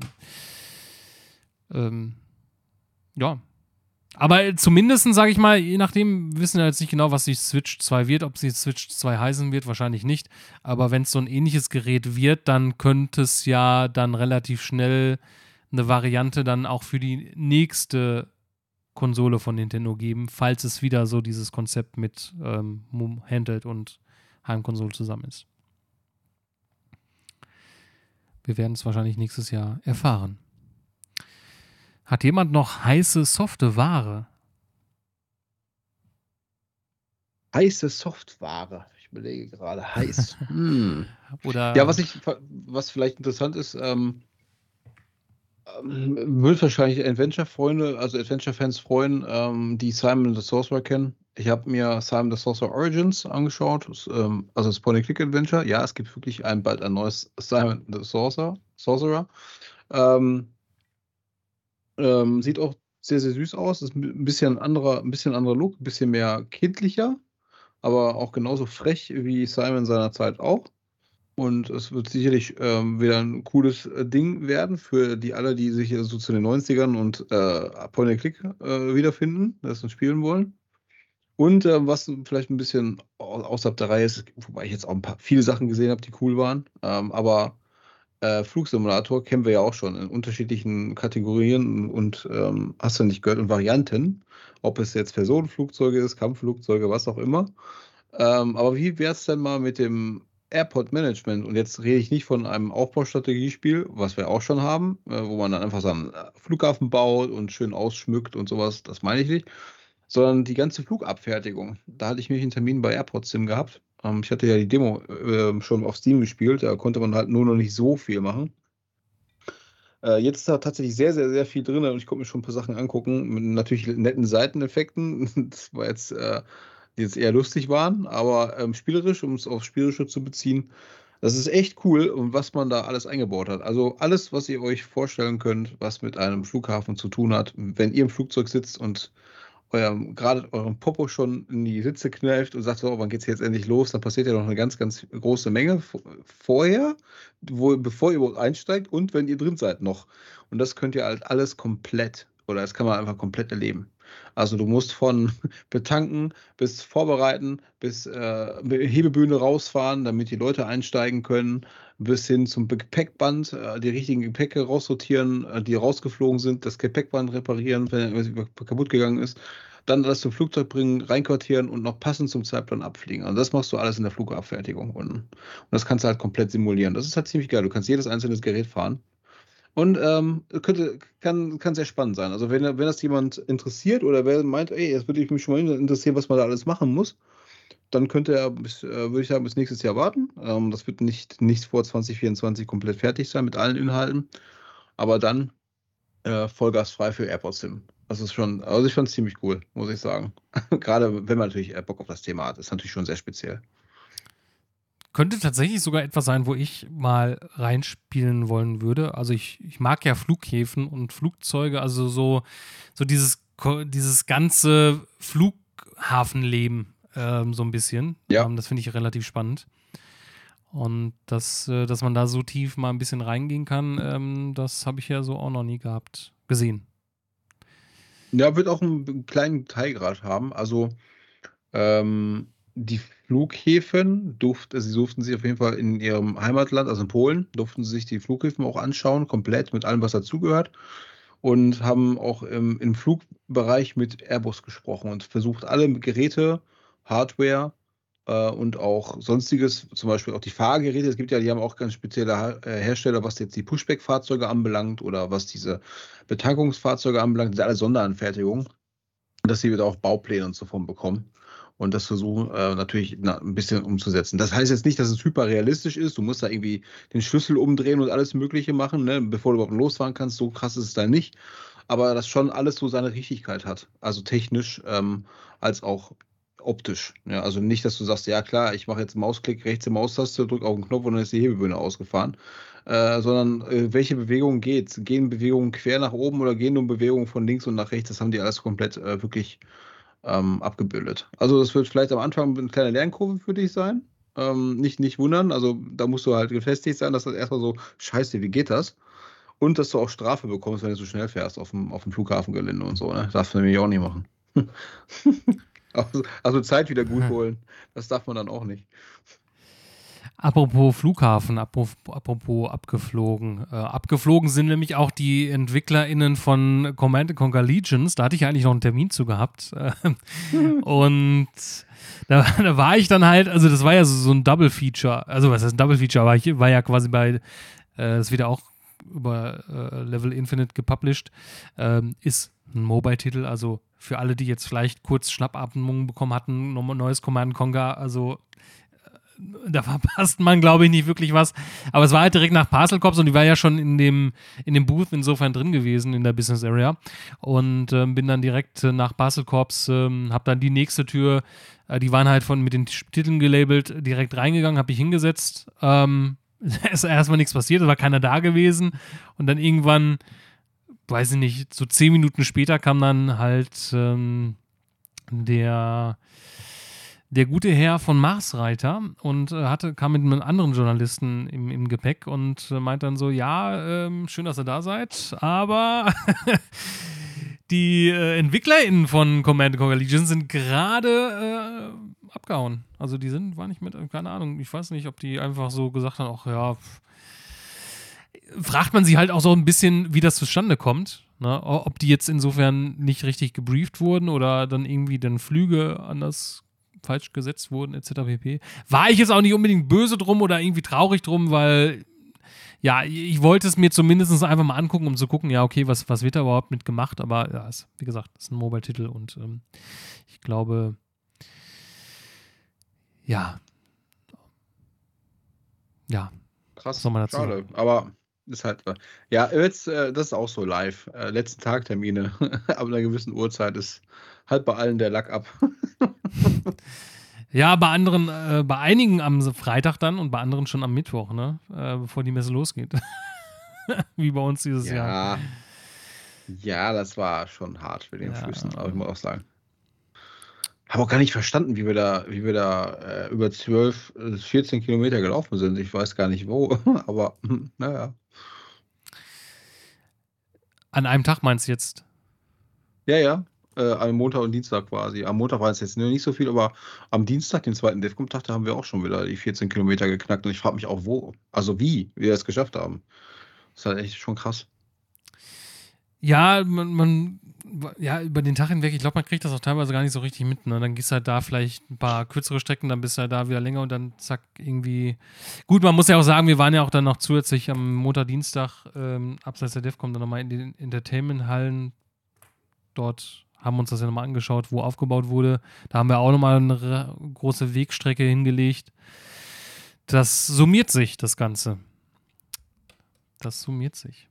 ähm, ja. Aber zumindest, sage ich mal, je nachdem, wir wissen ja jetzt nicht genau, was die Switch zwei wird, ob sie Switch zwei heißen wird, wahrscheinlich nicht. Aber wenn es so ein ähnliches Gerät wird, dann könnte es ja dann relativ schnell eine Variante dann auch für die nächste Konsole von Nintendo geben, falls es wieder so dieses Konzept mit ähm, Handheld und Heimkonsole zusammen ist. Wir werden es wahrscheinlich nächstes Jahr erfahren. Hat jemand noch heiße, softe Ware? Heiße Software. Ich überlege gerade, heiß. hm. Oder Ja, was ich, was vielleicht interessant ist, ähm, ähm, wird wahrscheinlich Adventure-Freunde, also Adventure-Fans freuen, ähm, die Simon the Sorcerer kennen. Ich habe mir Simon the Sorcerer Origins angeschaut, das, ähm, also das Point-and-Click-Adventure. Ja, es gibt wirklich ein, bald ein neues Simon the Sorcerer. Sorcerer. Ähm, ähm, sieht auch sehr, sehr süß aus. Ist ein bisschen anderer, ein bisschen anderer Look, ein bisschen mehr kindlicher, aber auch genauso frech wie Simon seiner Zeit auch. Und es wird sicherlich ähm, wieder ein cooles äh, Ding werden für die alle, die sich so zu den neunzigern und äh, Point-and-Click äh, wiederfinden, das und spielen wollen. Und äh, was vielleicht ein bisschen au- außerhalb der Reihe ist, wobei ich jetzt auch ein paar viele Sachen gesehen habe, die cool waren, ähm, aber äh, Flugsimulator kennen wir ja auch schon in unterschiedlichen Kategorien und ähm, hast du nicht gehört, und Varianten, ob es jetzt Personenflugzeuge ist, Kampfflugzeuge, was auch immer. Ähm, aber wie wäre es denn mal mit dem Airport Management? Und jetzt rede ich nicht von einem Aufbaustrategiespiel, was wir auch schon haben, äh, wo man dann einfach so einen äh, Flughafen baut und schön ausschmückt und sowas, das meine ich nicht, sondern die ganze Flugabfertigung. Da hatte ich mich einen Termin bei Airport Sim gehabt. Ähm, ich hatte ja die Demo äh, schon auf Steam gespielt, da konnte man halt nur noch nicht so viel machen. Äh, jetzt ist da tatsächlich sehr, sehr, sehr viel drin und ich konnte mir schon ein paar Sachen angucken mit natürlich netten Seiteneffekten. Das war jetzt, äh, die jetzt eher lustig waren, aber ähm, spielerisch, um es aufs Spielerische zu beziehen, das ist echt cool und was man da alles eingebaut hat. Also alles, was ihr euch vorstellen könnt, was mit einem Flughafen zu tun hat, wenn ihr im Flugzeug sitzt und eurem, gerade eurem Popo schon in die Sitze kneift und sagt, so, wann geht's jetzt endlich los? Dann passiert ja noch eine ganz, ganz große Menge v- vorher, wo, bevor ihr überhaupt einsteigt und wenn ihr drin seid noch. Und das könnt ihr halt alles komplett, oder das kann man einfach komplett erleben. Also du musst von betanken bis vorbereiten, bis äh, Hebebühne rausfahren, damit die Leute einsteigen können, bis hin zum Gepäckband, äh, die richtigen Gepäcke raussortieren, äh, die rausgeflogen sind, das Gepäckband reparieren, wenn er kaputt gegangen ist, dann das zum Flugzeug bringen, reinquartieren und noch passend zum Zeitplan abfliegen. Also das machst du alles in der Flugabfertigung unten. Und das kannst du halt komplett simulieren. Das ist halt ziemlich geil. Du kannst jedes einzelne Gerät fahren. Und ähm, könnte, kann, kann sehr spannend sein. Also wenn, wenn das jemand interessiert oder wer meint, ey, jetzt würde ich mich schon mal interessieren, was man da alles machen muss, dann könnte er, bis, äh, würde ich sagen, bis nächstes Jahr warten. Ähm, das wird nicht, nicht vor zwanzig vierundzwanzig komplett fertig sein mit allen Inhalten. Aber dann äh, vollgasfrei für Airport Sim. Das ist schon, also ich fand es ziemlich cool, muss ich sagen. Gerade wenn man natürlich Bock auf das Thema hat. Ist natürlich schon sehr speziell. könnte tatsächlich sogar etwas sein, wo ich mal reinspielen wollen würde. Also ich, ich mag ja Flughäfen und Flugzeuge, also so, so dieses, ko- dieses ganze Flughafenleben ähm, so ein bisschen. Ja. Ähm, das finde ich relativ spannend. Und das, äh, dass man da so tief mal ein bisschen reingehen kann, ähm, das habe ich ja so auch noch nie gehabt, gesehen. Ja, wird auch einen kleinen Teilgrad haben. Also ähm, die Flughäfen durften, sie durften sich auf jeden Fall in ihrem Heimatland, also in Polen, durften sie sich die Flughäfen auch anschauen, komplett mit allem, was dazugehört. Und haben auch im, im Flugbereich mit Airbus gesprochen und versucht, alle Geräte, Hardware äh, und auch sonstiges, zum Beispiel auch die Fahrgeräte, es gibt ja, die haben auch ganz spezielle Ha- äh, Hersteller, was jetzt die Pushback-Fahrzeuge anbelangt oder was diese Betankungsfahrzeuge anbelangt, das sind alle Sonderanfertigungen. dass sie wieder auch Baupläne und so von bekommen und das versuchen äh, natürlich na, ein bisschen umzusetzen. Das heißt jetzt nicht, dass es hyperrealistisch ist. Du musst da irgendwie den Schlüssel umdrehen und alles Mögliche machen, ne, bevor du überhaupt losfahren kannst. So krass ist es da nicht. Aber dass schon alles so seine Richtigkeit hat. Also technisch ähm, als auch optisch. Ja, also nicht, dass du sagst, ja klar, ich mache jetzt einen Mausklick, rechts die Maustaste, drücke auf den Knopf und dann ist die Hebebühne ausgefahren. Äh, sondern äh, welche Bewegung geht? Gehen Bewegungen quer nach oben oder gehen nur Bewegungen von links und nach rechts? Das haben die alles komplett äh, wirklich ähm, abgebildet. Also das wird vielleicht am Anfang eine kleine Lernkurve für dich sein. Ähm, nicht, nicht wundern, also da musst du halt gefestigt sein, dass das erstmal so, scheiße, wie geht das? Und dass du auch Strafe bekommst, wenn du zu schnell fährst auf dem, auf dem Flughafengelände und so. Ne? Darfst du nämlich auch nicht machen. also, also Zeit wieder gut holen, das darf man dann auch nicht. Apropos Flughafen, apropos, apropos abgeflogen. Äh, abgeflogen sind nämlich auch die EntwicklerInnen von Command and Conquer Legions. Da hatte ich eigentlich noch einen Termin zu gehabt. Und da, da war ich dann halt, also das war ja so, so ein Double-Feature. Also was heißt ein Double-Feature? Aber ich war ja quasi bei, äh, das wird ja auch über äh, Level Infinite gepublished, ähm, ist ein Mobile-Titel. Also für alle, die jetzt vielleicht kurz Schnappatmungen bekommen hatten, noch ein neues Command and Conquer, also da verpasst man, glaube ich, nicht wirklich was. Aber es war halt direkt nach Parcel Corps und ich war ja schon in dem, in dem Booth insofern drin gewesen in der Business Area und ähm, bin dann direkt äh, nach Parcel Corps, ähm, hab dann die nächste Tür, äh, die waren halt von mit den Titeln gelabelt, direkt reingegangen, hab mich hingesetzt. Ähm, es ist erstmal nichts passiert, es war keiner da gewesen und dann irgendwann, weiß ich nicht, so zehn Minuten später kam dann halt ähm, der der gute Herr von Marsreiter und äh, hatte, kam mit einem anderen Journalisten im, im Gepäck und äh, meint dann so, ja, ähm, schön, dass ihr da seid, aber die äh, EntwicklerInnen von Command and Conquer Legion sind gerade äh, abgehauen. Also die sind, war nicht mit, keine Ahnung, ich weiß nicht, ob die einfach so gesagt haben, ach ja, pff. Fragt man sich halt auch so ein bisschen, wie das zustande kommt, ne? Ob die jetzt insofern nicht richtig gebrieft wurden oder dann irgendwie dann Flüge anders falsch gesetzt wurden, et cetera pp. War ich jetzt auch nicht unbedingt böse drum oder irgendwie traurig drum, weil ja, ich wollte es mir zumindest einfach mal angucken, um zu gucken, ja, okay, was, was wird da überhaupt mit gemacht, aber ja, ist, wie gesagt, das ist ein Mobile-Titel und ähm, ich glaube, ja, ja. Krass, soll man dazu schade, sagen? aber ist halt, ja, jetzt, äh, das ist auch so live. Äh, letzten Tag Termine, ab einer gewissen Uhrzeit ist halt bei allen der Lack ab. Ja, bei anderen, äh, bei einigen am Freitag dann und bei anderen schon am Mittwoch, ne? Äh, bevor die Messe losgeht. Wie bei uns dieses Jahr. Ja, ja, das war schon hart für den Ja. Füßen, aber ich muss auch sagen. Habe auch gar nicht verstanden, wie wir da, wie wir da äh, über zwölf, vierzehn Kilometer gelaufen sind. Ich weiß gar nicht wo, aber hm, naja. An einem Tag meinst du jetzt? Ja, ja. Äh, am Montag und Dienstag quasi. Am Montag war es jetzt nicht so viel, aber am Dienstag, den zweiten DEFCON-Tag, da haben wir auch schon wieder die vierzehn Kilometer geknackt und ich frage mich auch, wo. Also wie wir das geschafft haben. Das ist halt echt schon krass. Ja, man, man ja, über den Tag hinweg, ich glaube, man kriegt das auch teilweise gar nicht so richtig mit. Ne? Dann gehst du halt da vielleicht ein paar kürzere Strecken, dann bist du halt da wieder länger und dann zack, irgendwie. Gut, man muss ja auch sagen, wir waren ja auch dann noch zusätzlich am Montag, Dienstag, ähm, abseits der DEFCON, dann nochmal in den Entertainment-Hallen. Dort haben wir uns das ja nochmal angeschaut, wo aufgebaut wurde. Da haben wir auch nochmal eine re- große Wegstrecke hingelegt. Das summiert sich, das Ganze. Das summiert sich.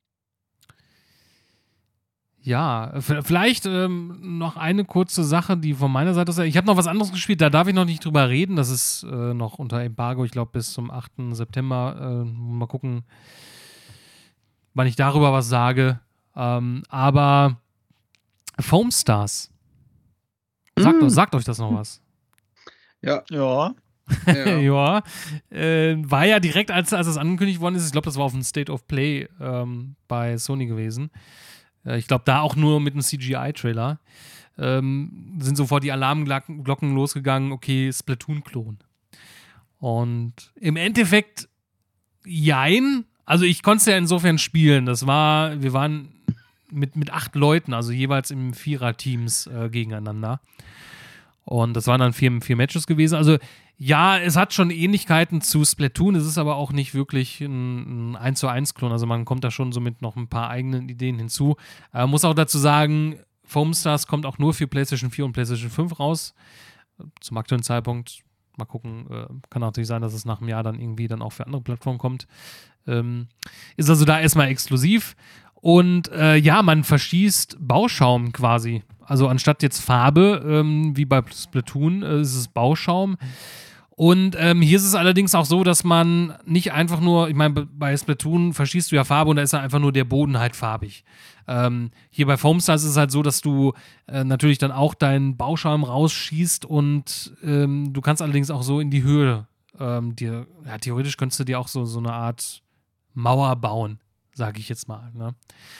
Ja, v- vielleicht ähm, noch eine kurze Sache, die von meiner Seite aus. Ich habe noch was anderes gespielt, da darf ich noch nicht drüber reden. Das ist äh, noch unter Embargo, ich glaube, bis zum achten September. Äh, mal gucken, wann ich darüber was sage. Ähm, aber Foam Stars. Sagt, Mm. sagt euch das noch was? Ja, Ja. ja. Ja, äh, war ja direkt, als, als es angekündigt worden ist, ich glaube, das war auf dem State of Play ähm, bei Sony gewesen. Äh, ich glaube, da auch nur mit einem C G I-Trailer. Ähm, sind sofort die Alarmglocken losgegangen, okay, Splatoon-Klon. Und im Endeffekt, jein. Also ich konnte es ja insofern spielen. Das war, wir waren mit, mit acht Leuten, also jeweils im Vierer-Teams äh, gegeneinander. Und das waren dann vier, vier Matches gewesen. Also ja, es hat schon Ähnlichkeiten zu Splatoon, es ist aber auch nicht wirklich ein, ein eins zu eins Klon. Also man kommt da schon so mit noch ein paar eigenen Ideen hinzu. Äh, muss auch dazu sagen, Foam Stars kommt auch nur für PlayStation vier und PlayStation fünf raus. Zum aktuellen Zeitpunkt. Mal gucken. Äh, kann natürlich sein, dass es nach einem Jahr dann irgendwie dann auch für andere Plattformen kommt. Ähm, ist also da erstmal exklusiv. Und äh, ja, man verschießt Bauschaum quasi. Also anstatt jetzt Farbe, ähm, wie bei Splatoon, äh, ist es Bauschaum. Und ähm, hier ist es allerdings auch so, dass man nicht einfach nur, ich meine, bei Splatoon verschießt du ja Farbe und da ist ja einfach nur der Boden halt farbig. Ähm, hier bei Foam Stars ist es halt so, dass du äh, natürlich dann auch deinen Bauschaum rausschießt und ähm, du kannst allerdings auch so in die Höhe ähm, dir, ja, theoretisch könntest du dir auch so, so eine Art Mauer bauen, sage ich jetzt mal, ne?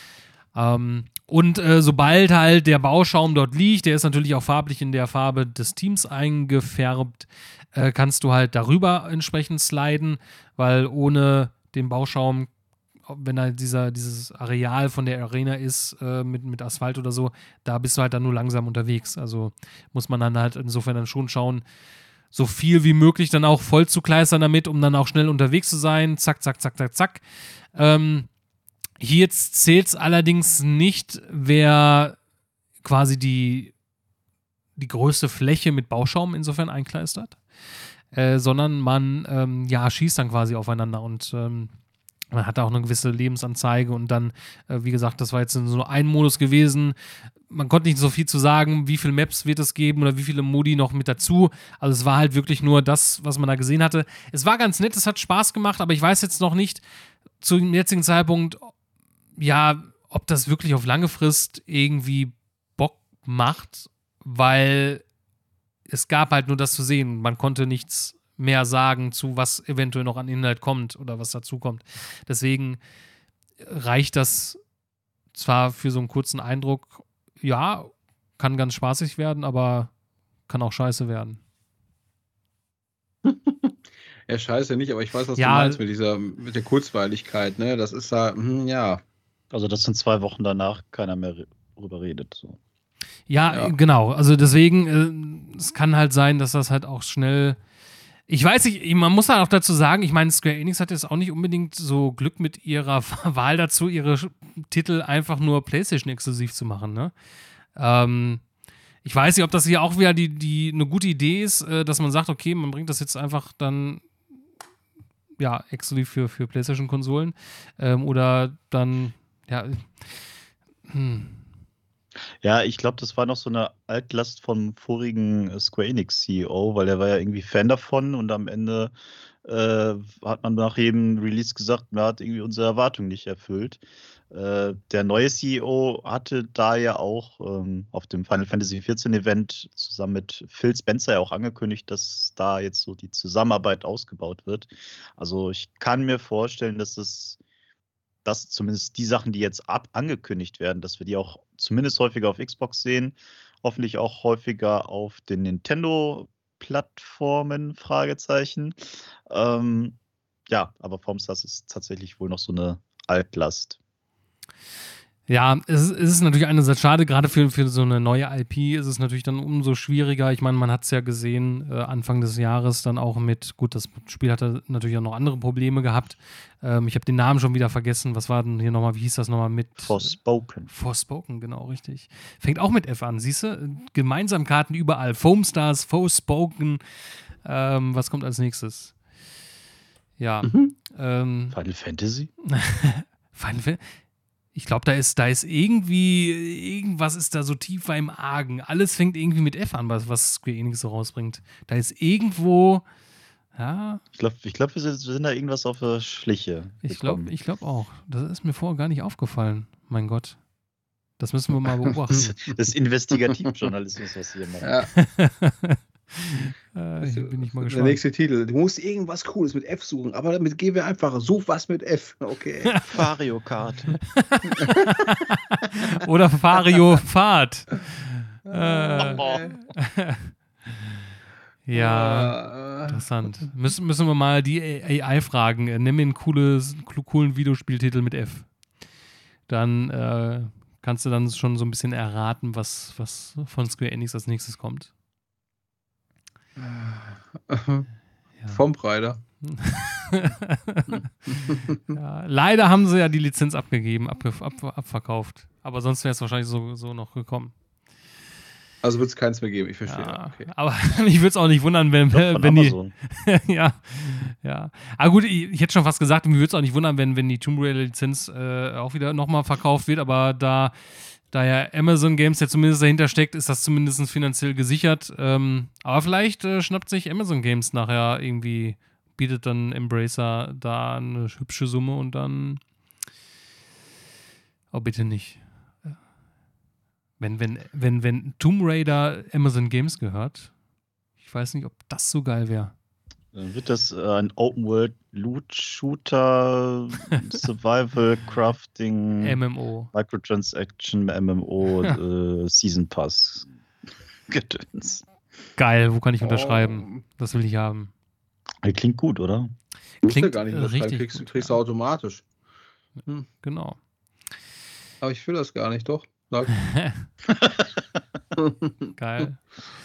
Ähm, und äh, sobald halt der Bauschaum dort liegt, der ist natürlich auch farblich in der Farbe des Teams eingefärbt, äh, kannst du halt darüber entsprechend sliden, weil ohne den Bauschaum, wenn halt dieser, dieses Areal von der Arena ist, äh, mit, mit Asphalt oder so, da bist du halt dann nur langsam unterwegs. Also muss man dann halt insofern dann schon schauen, so viel wie möglich dann auch voll zu kleistern damit, um dann auch schnell unterwegs zu sein. Zack, zack, zack, zack, zack. Ähm, Hier zählt es allerdings nicht, wer quasi die, die größte Fläche mit Bauschaum insofern einkleistert, äh, sondern man ähm, ja, schießt dann quasi aufeinander und ähm, man hat auch eine gewisse Lebensanzeige und dann, äh, wie gesagt, das war jetzt so ein Modus gewesen. Man konnte nicht so viel zu sagen, wie viele Maps wird es geben oder wie viele Modi noch mit dazu. Also es war halt wirklich nur das, was man da gesehen hatte. Es war ganz nett, es hat Spaß gemacht, aber ich weiß jetzt noch nicht zu dem jetzigen Zeitpunkt, ja, ob das wirklich auf lange Frist irgendwie Bock macht, weil es gab halt nur das zu sehen. Man konnte nichts mehr sagen zu, was eventuell noch an Inhalt kommt oder was dazu kommt. Deswegen reicht das zwar für so einen kurzen Eindruck, ja, kann ganz spaßig werden, aber kann auch scheiße werden. Ja, scheiße nicht, aber ich weiß, was Ja, du meinst mit dieser, mit der Kurzweiligkeit, ne? Das ist da, hm, ja. Also, dass in zwei Wochen danach keiner mehr drüber redet. So. Ja, Ja. genau. Also deswegen, äh, es kann halt sein, dass das halt auch schnell. Ich weiß nicht, man muss halt auch dazu sagen, ich meine, Square Enix hat jetzt auch nicht unbedingt so Glück mit ihrer Wahl dazu, ihre Titel einfach nur PlayStation-exklusiv zu machen, ne? Ähm, ich weiß nicht, ob das hier auch wieder die, die eine gute Idee ist, äh, dass man sagt, okay, man bringt das jetzt einfach dann ja, exklusiv für, für PlayStation-Konsolen ähm, oder dann, ja, hm. Ja, ich glaube, das war noch so eine Altlast vom vorigen äh, Square Enix C E O, weil der war ja irgendwie Fan davon und am Ende äh, hat man nach jedem Release gesagt, man hat irgendwie unsere Erwartungen nicht erfüllt. Äh, der neue C E O hatte da ja auch ähm, auf dem Final Fantasy vierzehn Event zusammen mit Phil Spencer ja auch angekündigt, dass da jetzt so die Zusammenarbeit ausgebaut wird. Also ich kann mir vorstellen, dass es dass zumindest die Sachen, die jetzt ab angekündigt werden, dass wir die auch zumindest häufiger auf Xbox sehen, hoffentlich auch häufiger auf den Nintendo-Plattformen, Fragezeichen. Ähm, ja, aber Foam Stars ist tatsächlich wohl noch so eine Altlast. Ja, es ist, es ist natürlich einerseits schade, gerade für, für so eine neue I P ist es natürlich dann umso schwieriger. Ich meine, man hat es ja gesehen, äh, Anfang des Jahres dann auch mit, gut, das Spiel hatte natürlich auch noch andere Probleme gehabt. Ähm, ich habe den Namen schon wieder vergessen. Was war denn hier nochmal, wie hieß das nochmal mit? Forspoken. Forspoken, genau, richtig. Fängt auch mit F an, siehst du? Gemeinsamkeiten überall. Foam Stars, Forspoken. Ähm, was kommt als nächstes? Ja. Mhm. Ähm, Final Fantasy? Final Fantasy? Ich glaube, da ist, da ist irgendwie, irgendwas ist da so tief im Argen. Alles fängt irgendwie mit F an, was, was Square Enix so rausbringt. Da ist irgendwo, ja. Ich glaube, ich glaub, wir, sind, wir sind da irgendwas auf der Schliche. Ich glaube ich glaub auch. Das ist mir vorher gar nicht aufgefallen. Mein Gott. Das müssen wir mal beobachten. Das, das ist Investigativjournalismus, was wir hier machen. Ja. äh, hier bin ich mal Der gespannt. nächste Titel. Du musst irgendwas Cooles mit F suchen, aber damit gehen wir einfach. Such was mit F. Okay. Fario Kart. Oder Fario Fahrt. Äh, Oh. ja, Äh, interessant. Müssen, müssen wir mal die A I fragen. Äh, Nimm mir einen cooles, coolen Videospieltitel mit F. Dann äh, kannst du dann schon so ein bisschen erraten, was, was von Square Enix als nächstes kommt. Ja. Vom Rider. Ja, leider haben sie ja die Lizenz abgegeben, abge ab, abverkauft. Aber sonst wäre es wahrscheinlich so, so noch gekommen. Also wird es keins mehr geben, ich verstehe. Ja, Okay. aber mich würde es auch nicht wundern, wenn, Doch, von wenn die. Amazon. ja, ja. Aber gut, ich, ich hätte schon fast gesagt, mich würde es auch nicht wundern, wenn, wenn die Tomb Raider-Lizenz äh, auch wieder nochmal verkauft wird, aber da, da ja Amazon Games ja zumindest dahinter steckt, ist das zumindest finanziell gesichert. Ähm, aber vielleicht äh, schnappt sich Amazon Games nachher irgendwie, bietet dann Embracer da eine hübsche Summe und dann. Oh, bitte nicht. Wenn, wenn, wenn, wenn Tomb Raider Amazon Games gehört, ich weiß nicht, ob das so geil wäre. Dann wird das äh, ein Open-World-Loot-Shooter, Survival, Crafting, M M O. Microtransaction, M M O, äh, Season Pass. Gedöns. Geil, wo kann ich unterschreiben? Das will ich haben. Äh, Klingt gut, oder? Musst du Klingt gar nicht äh, unterschreiben, richtig kriegst, gut, kriegst ja. du automatisch. Hm. Genau. Aber ich will das gar nicht, doch. Sag. Geil.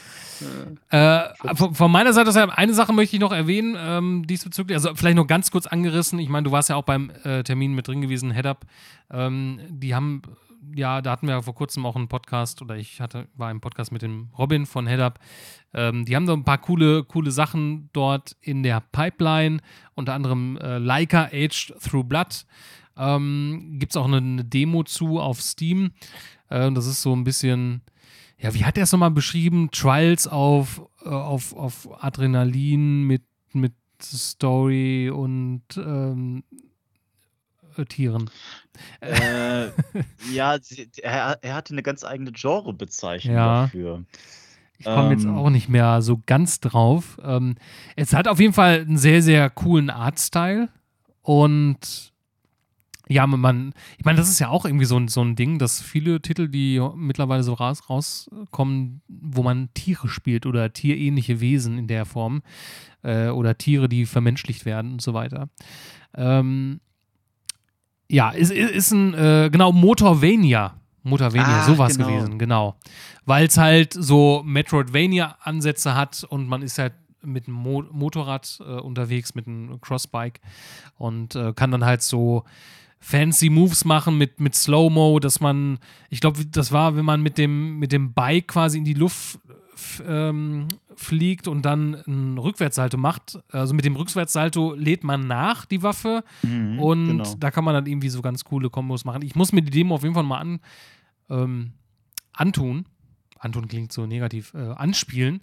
Äh, von, von meiner Seite aus, eine Sache möchte ich noch erwähnen, ähm, diesbezüglich, also vielleicht noch ganz kurz angerissen. Ich meine, du warst ja auch beim äh, Termin mit drin gewesen, Head-Up. Ähm, die haben, ja, da hatten wir ja vor kurzem auch einen Podcast, oder ich hatte, war im Podcast mit dem Robin von Head-Up. Ähm, die haben da ein paar coole, coole Sachen dort in der Pipeline, unter anderem äh, Leica Aged Through Blood. Ähm, gibt es auch eine, eine Demo zu auf Steam. Äh, das ist so ein bisschen. Ja, wie hat er es nochmal beschrieben? Trials auf, äh, auf, auf Adrenalin mit, mit Story und ähm, äh, Tieren. Äh, ja, sie, er, er hatte eine ganz eigene Genrebezeichnung Ja. dafür. Ich komme jetzt Ähm. auch nicht mehr so ganz drauf. Ähm, es hat auf jeden Fall einen sehr, sehr coolen Artstyle und ja, man, ich meine, das ist ja auch irgendwie so ein, so ein Ding, dass viele Titel, die mittlerweile so raus, rauskommen, wo man Tiere spielt oder tierähnliche Wesen in der Form äh, oder Tiere, die vermenschlicht werden und so weiter. Ähm, ja, ist, ist ein, äh, genau, Motorvania. Motorvania, Ah, sowas genau. gewesen, genau. Weil es halt so Metroidvania-Ansätze hat und man ist halt mit einem Mo- Motorrad äh, unterwegs, mit einem Crossbike und äh, kann dann halt so fancy Moves machen mit, mit Slow-Mo, dass man, ich glaube, das war, wenn man mit dem, mit dem Bike quasi in die Luft f- ähm, fliegt und dann einen Rückwärtssalto macht. Also mit dem Rückwärtssalto lädt man nach die Waffe Mhm, und genau. da kann man dann irgendwie so ganz coole Kombos machen. Ich muss mir die Demo auf jeden Fall mal an, ähm, antun. Antun klingt so negativ, äh, anspielen.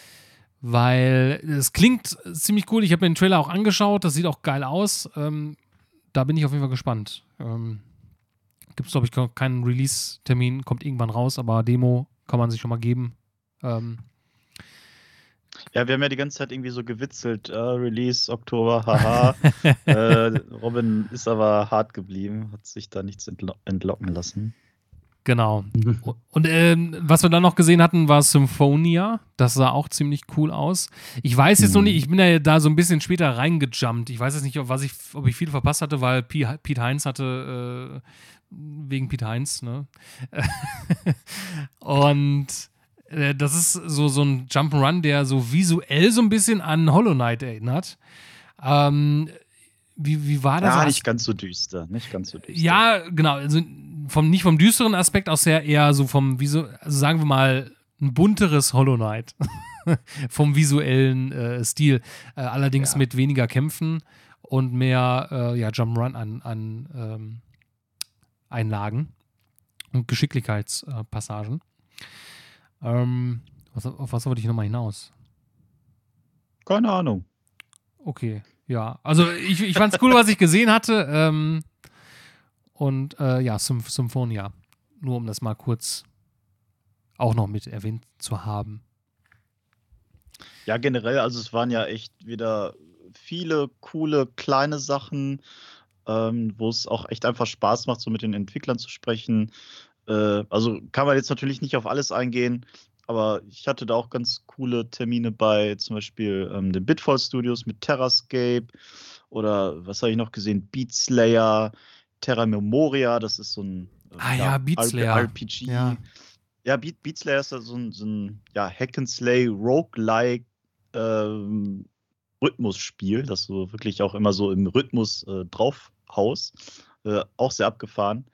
Weil es klingt ziemlich cool. Ich habe mir den Trailer auch angeschaut. Das sieht auch geil aus. Ähm, da bin ich auf jeden Fall gespannt. Ähm, Gibt es, glaube ich, keinen Release-Termin. Kommt irgendwann raus, aber Demo kann man sich schon mal geben. Ähm, Ja, wir haben ja die ganze Zeit irgendwie so gewitzelt. Äh, Release Oktober, haha. äh, Robin ist aber hart geblieben, hat sich da nichts entlo entlocken lassen. genau. Und ähm, was wir dann noch gesehen hatten, war Symphonia. Das sah auch ziemlich cool aus. Ich weiß jetzt noch nicht, ich bin ja da so ein bisschen später reingejumpt. Ich weiß jetzt nicht, ob, was ich, ob ich viel verpasst hatte, weil P- Pete Heinz hatte, äh, wegen Pete Heinz, ne? Und äh, das ist so, so ein Jump'n'Run, der so visuell so ein bisschen an Hollow Knight erinnert. Ähm, wie, wie war das? Ja, As- nicht ganz so düster. Nicht ganz so düster. Ja, genau. Also vom, nicht vom düsteren Aspekt aus her, eher so vom, Visu also sagen wir mal, ein bunteres Hollow Knight. Vom visuellen äh, Stil. Äh, allerdings Ja. mit weniger Kämpfen und mehr äh, ja, Jump'n'Run an, an ähm, Einlagen und Geschicklichkeitspassagen. Ähm, was, auf was wollte ich nochmal hinaus? Keine Ahnung. Okay, ja. Also ich, ich fand es cool, was ich gesehen hatte. Ähm, und äh, ja, Sym Symphonia. Nur um das mal kurz auch noch mit erwähnt zu haben. Ja, generell, also es waren ja echt wieder viele coole kleine Sachen, ähm, wo es auch echt einfach Spaß macht, so mit den Entwicklern zu sprechen. Äh, also kann man jetzt natürlich nicht auf alles eingehen, aber ich hatte da auch ganz coole Termine bei zum Beispiel ähm, den Bitfall Studios mit Terrascape oder was habe ich noch gesehen? Beat Slayer, Terra Memoria, das ist so ein äh, Ah ja, Beat Slayer. R P G. Ja. Ja, Beat, Beat Slayer ist ja so ein, so ein ja, Hack-and-Slay, Roguelike ähm, Rhythmusspiel, das du wirklich auch immer so im Rhythmus äh, drauf haust. Äh, auch sehr abgefahren.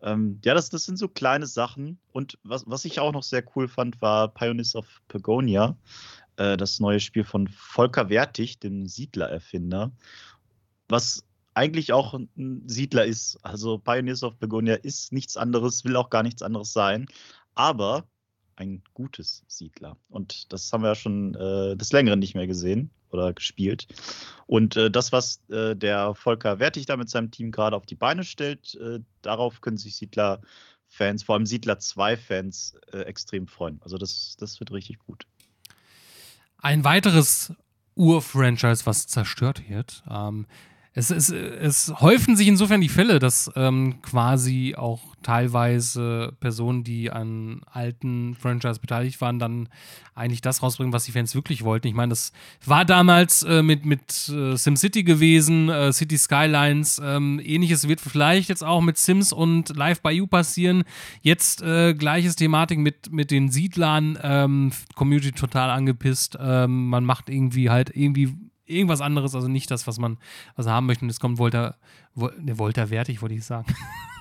Ähm, ja, das, das sind so kleine Sachen. Und was, was ich auch noch sehr cool fand, war Pioneers of Pagonia, äh, das neue Spiel von Volker Wertig, dem Siedler-Erfinder, was eigentlich auch ein Siedler ist. Also Pioneers of Pagonia ist nichts anderes, will auch gar nichts anderes sein, aber ein gutes Siedler. Und das haben wir ja schon äh, des Längeren nicht mehr gesehen oder gespielt. Und äh, das, was äh, der Volker Wertig da mit seinem Team gerade auf die Beine stellt, äh, darauf können sich Siedler-Fans, vor allem Siedler zwei Fans, äh, extrem freuen. Also das, das wird richtig gut. Ein weiteres Ur-Franchise, was zerstört wird. Ähm, es, es, es häufen sich insofern die Fälle, dass ähm, quasi auch teilweise Personen, die an alten Franchise beteiligt waren, dann eigentlich das rausbringen, was die Fans wirklich wollten. Ich meine, das war damals äh, mit, mit äh, SimCity gewesen, äh, City Skylines. Ähm, Ähnliches wird vielleicht jetzt auch mit Sims und Live by You passieren. Jetzt äh, gleiches Thematik mit, mit den Siedlern. Ähm, Community total angepisst. Ähm, man macht irgendwie halt irgendwie irgendwas anderes, also nicht das, was man was haben möchte. Und jetzt kommt Volta, Vol, ne, Volta Wertig, wollte ich sagen.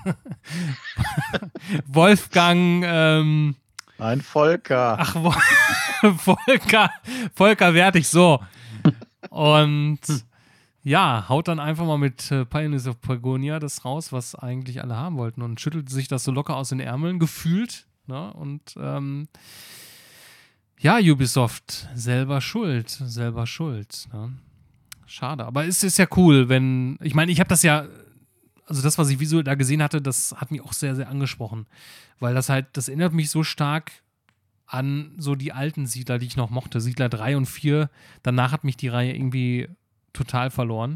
Wolfgang, ähm, Ein Volker. Ach, Volker, Volker Wertig, so. Und ja, haut dann einfach mal mit äh, Pioneers of Pagonia das raus, was eigentlich alle haben wollten und schüttelt sich das so locker aus den Ärmeln, gefühlt. Ne? Und ähm, ja, Ubisoft, selber schuld, selber schuld. Ne? Schade, aber es ist ja cool, wenn, ich meine, ich habe das ja, also das, was ich visuell da gesehen hatte, das hat mich auch sehr, sehr angesprochen, weil das halt, das erinnert mich so stark an so die alten Siedler, die ich noch mochte, Siedler drei und vier, danach hat mich die Reihe irgendwie total verloren.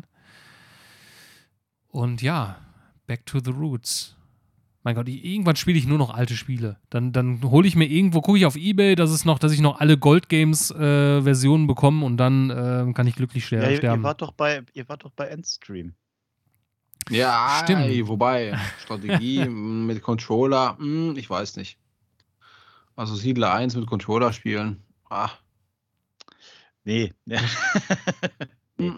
Und ja, back to the roots. Mein Gott, ich, irgendwann spiele ich nur noch alte Spiele. Dann, dann hole ich mir irgendwo, gucke ich auf Ebay, dass es noch, dass ich noch alle Gold Games äh, Versionen bekomme und dann äh, kann ich glücklich ster- Ja, ihr, sterben. ihr wart doch bei, ihr wart doch bei Endstream. Ja, Stimmt. wobei, Strategie mit Controller, mh, ich weiß nicht. Also Siedler eins mit Controller spielen. Ah. Nee. nee.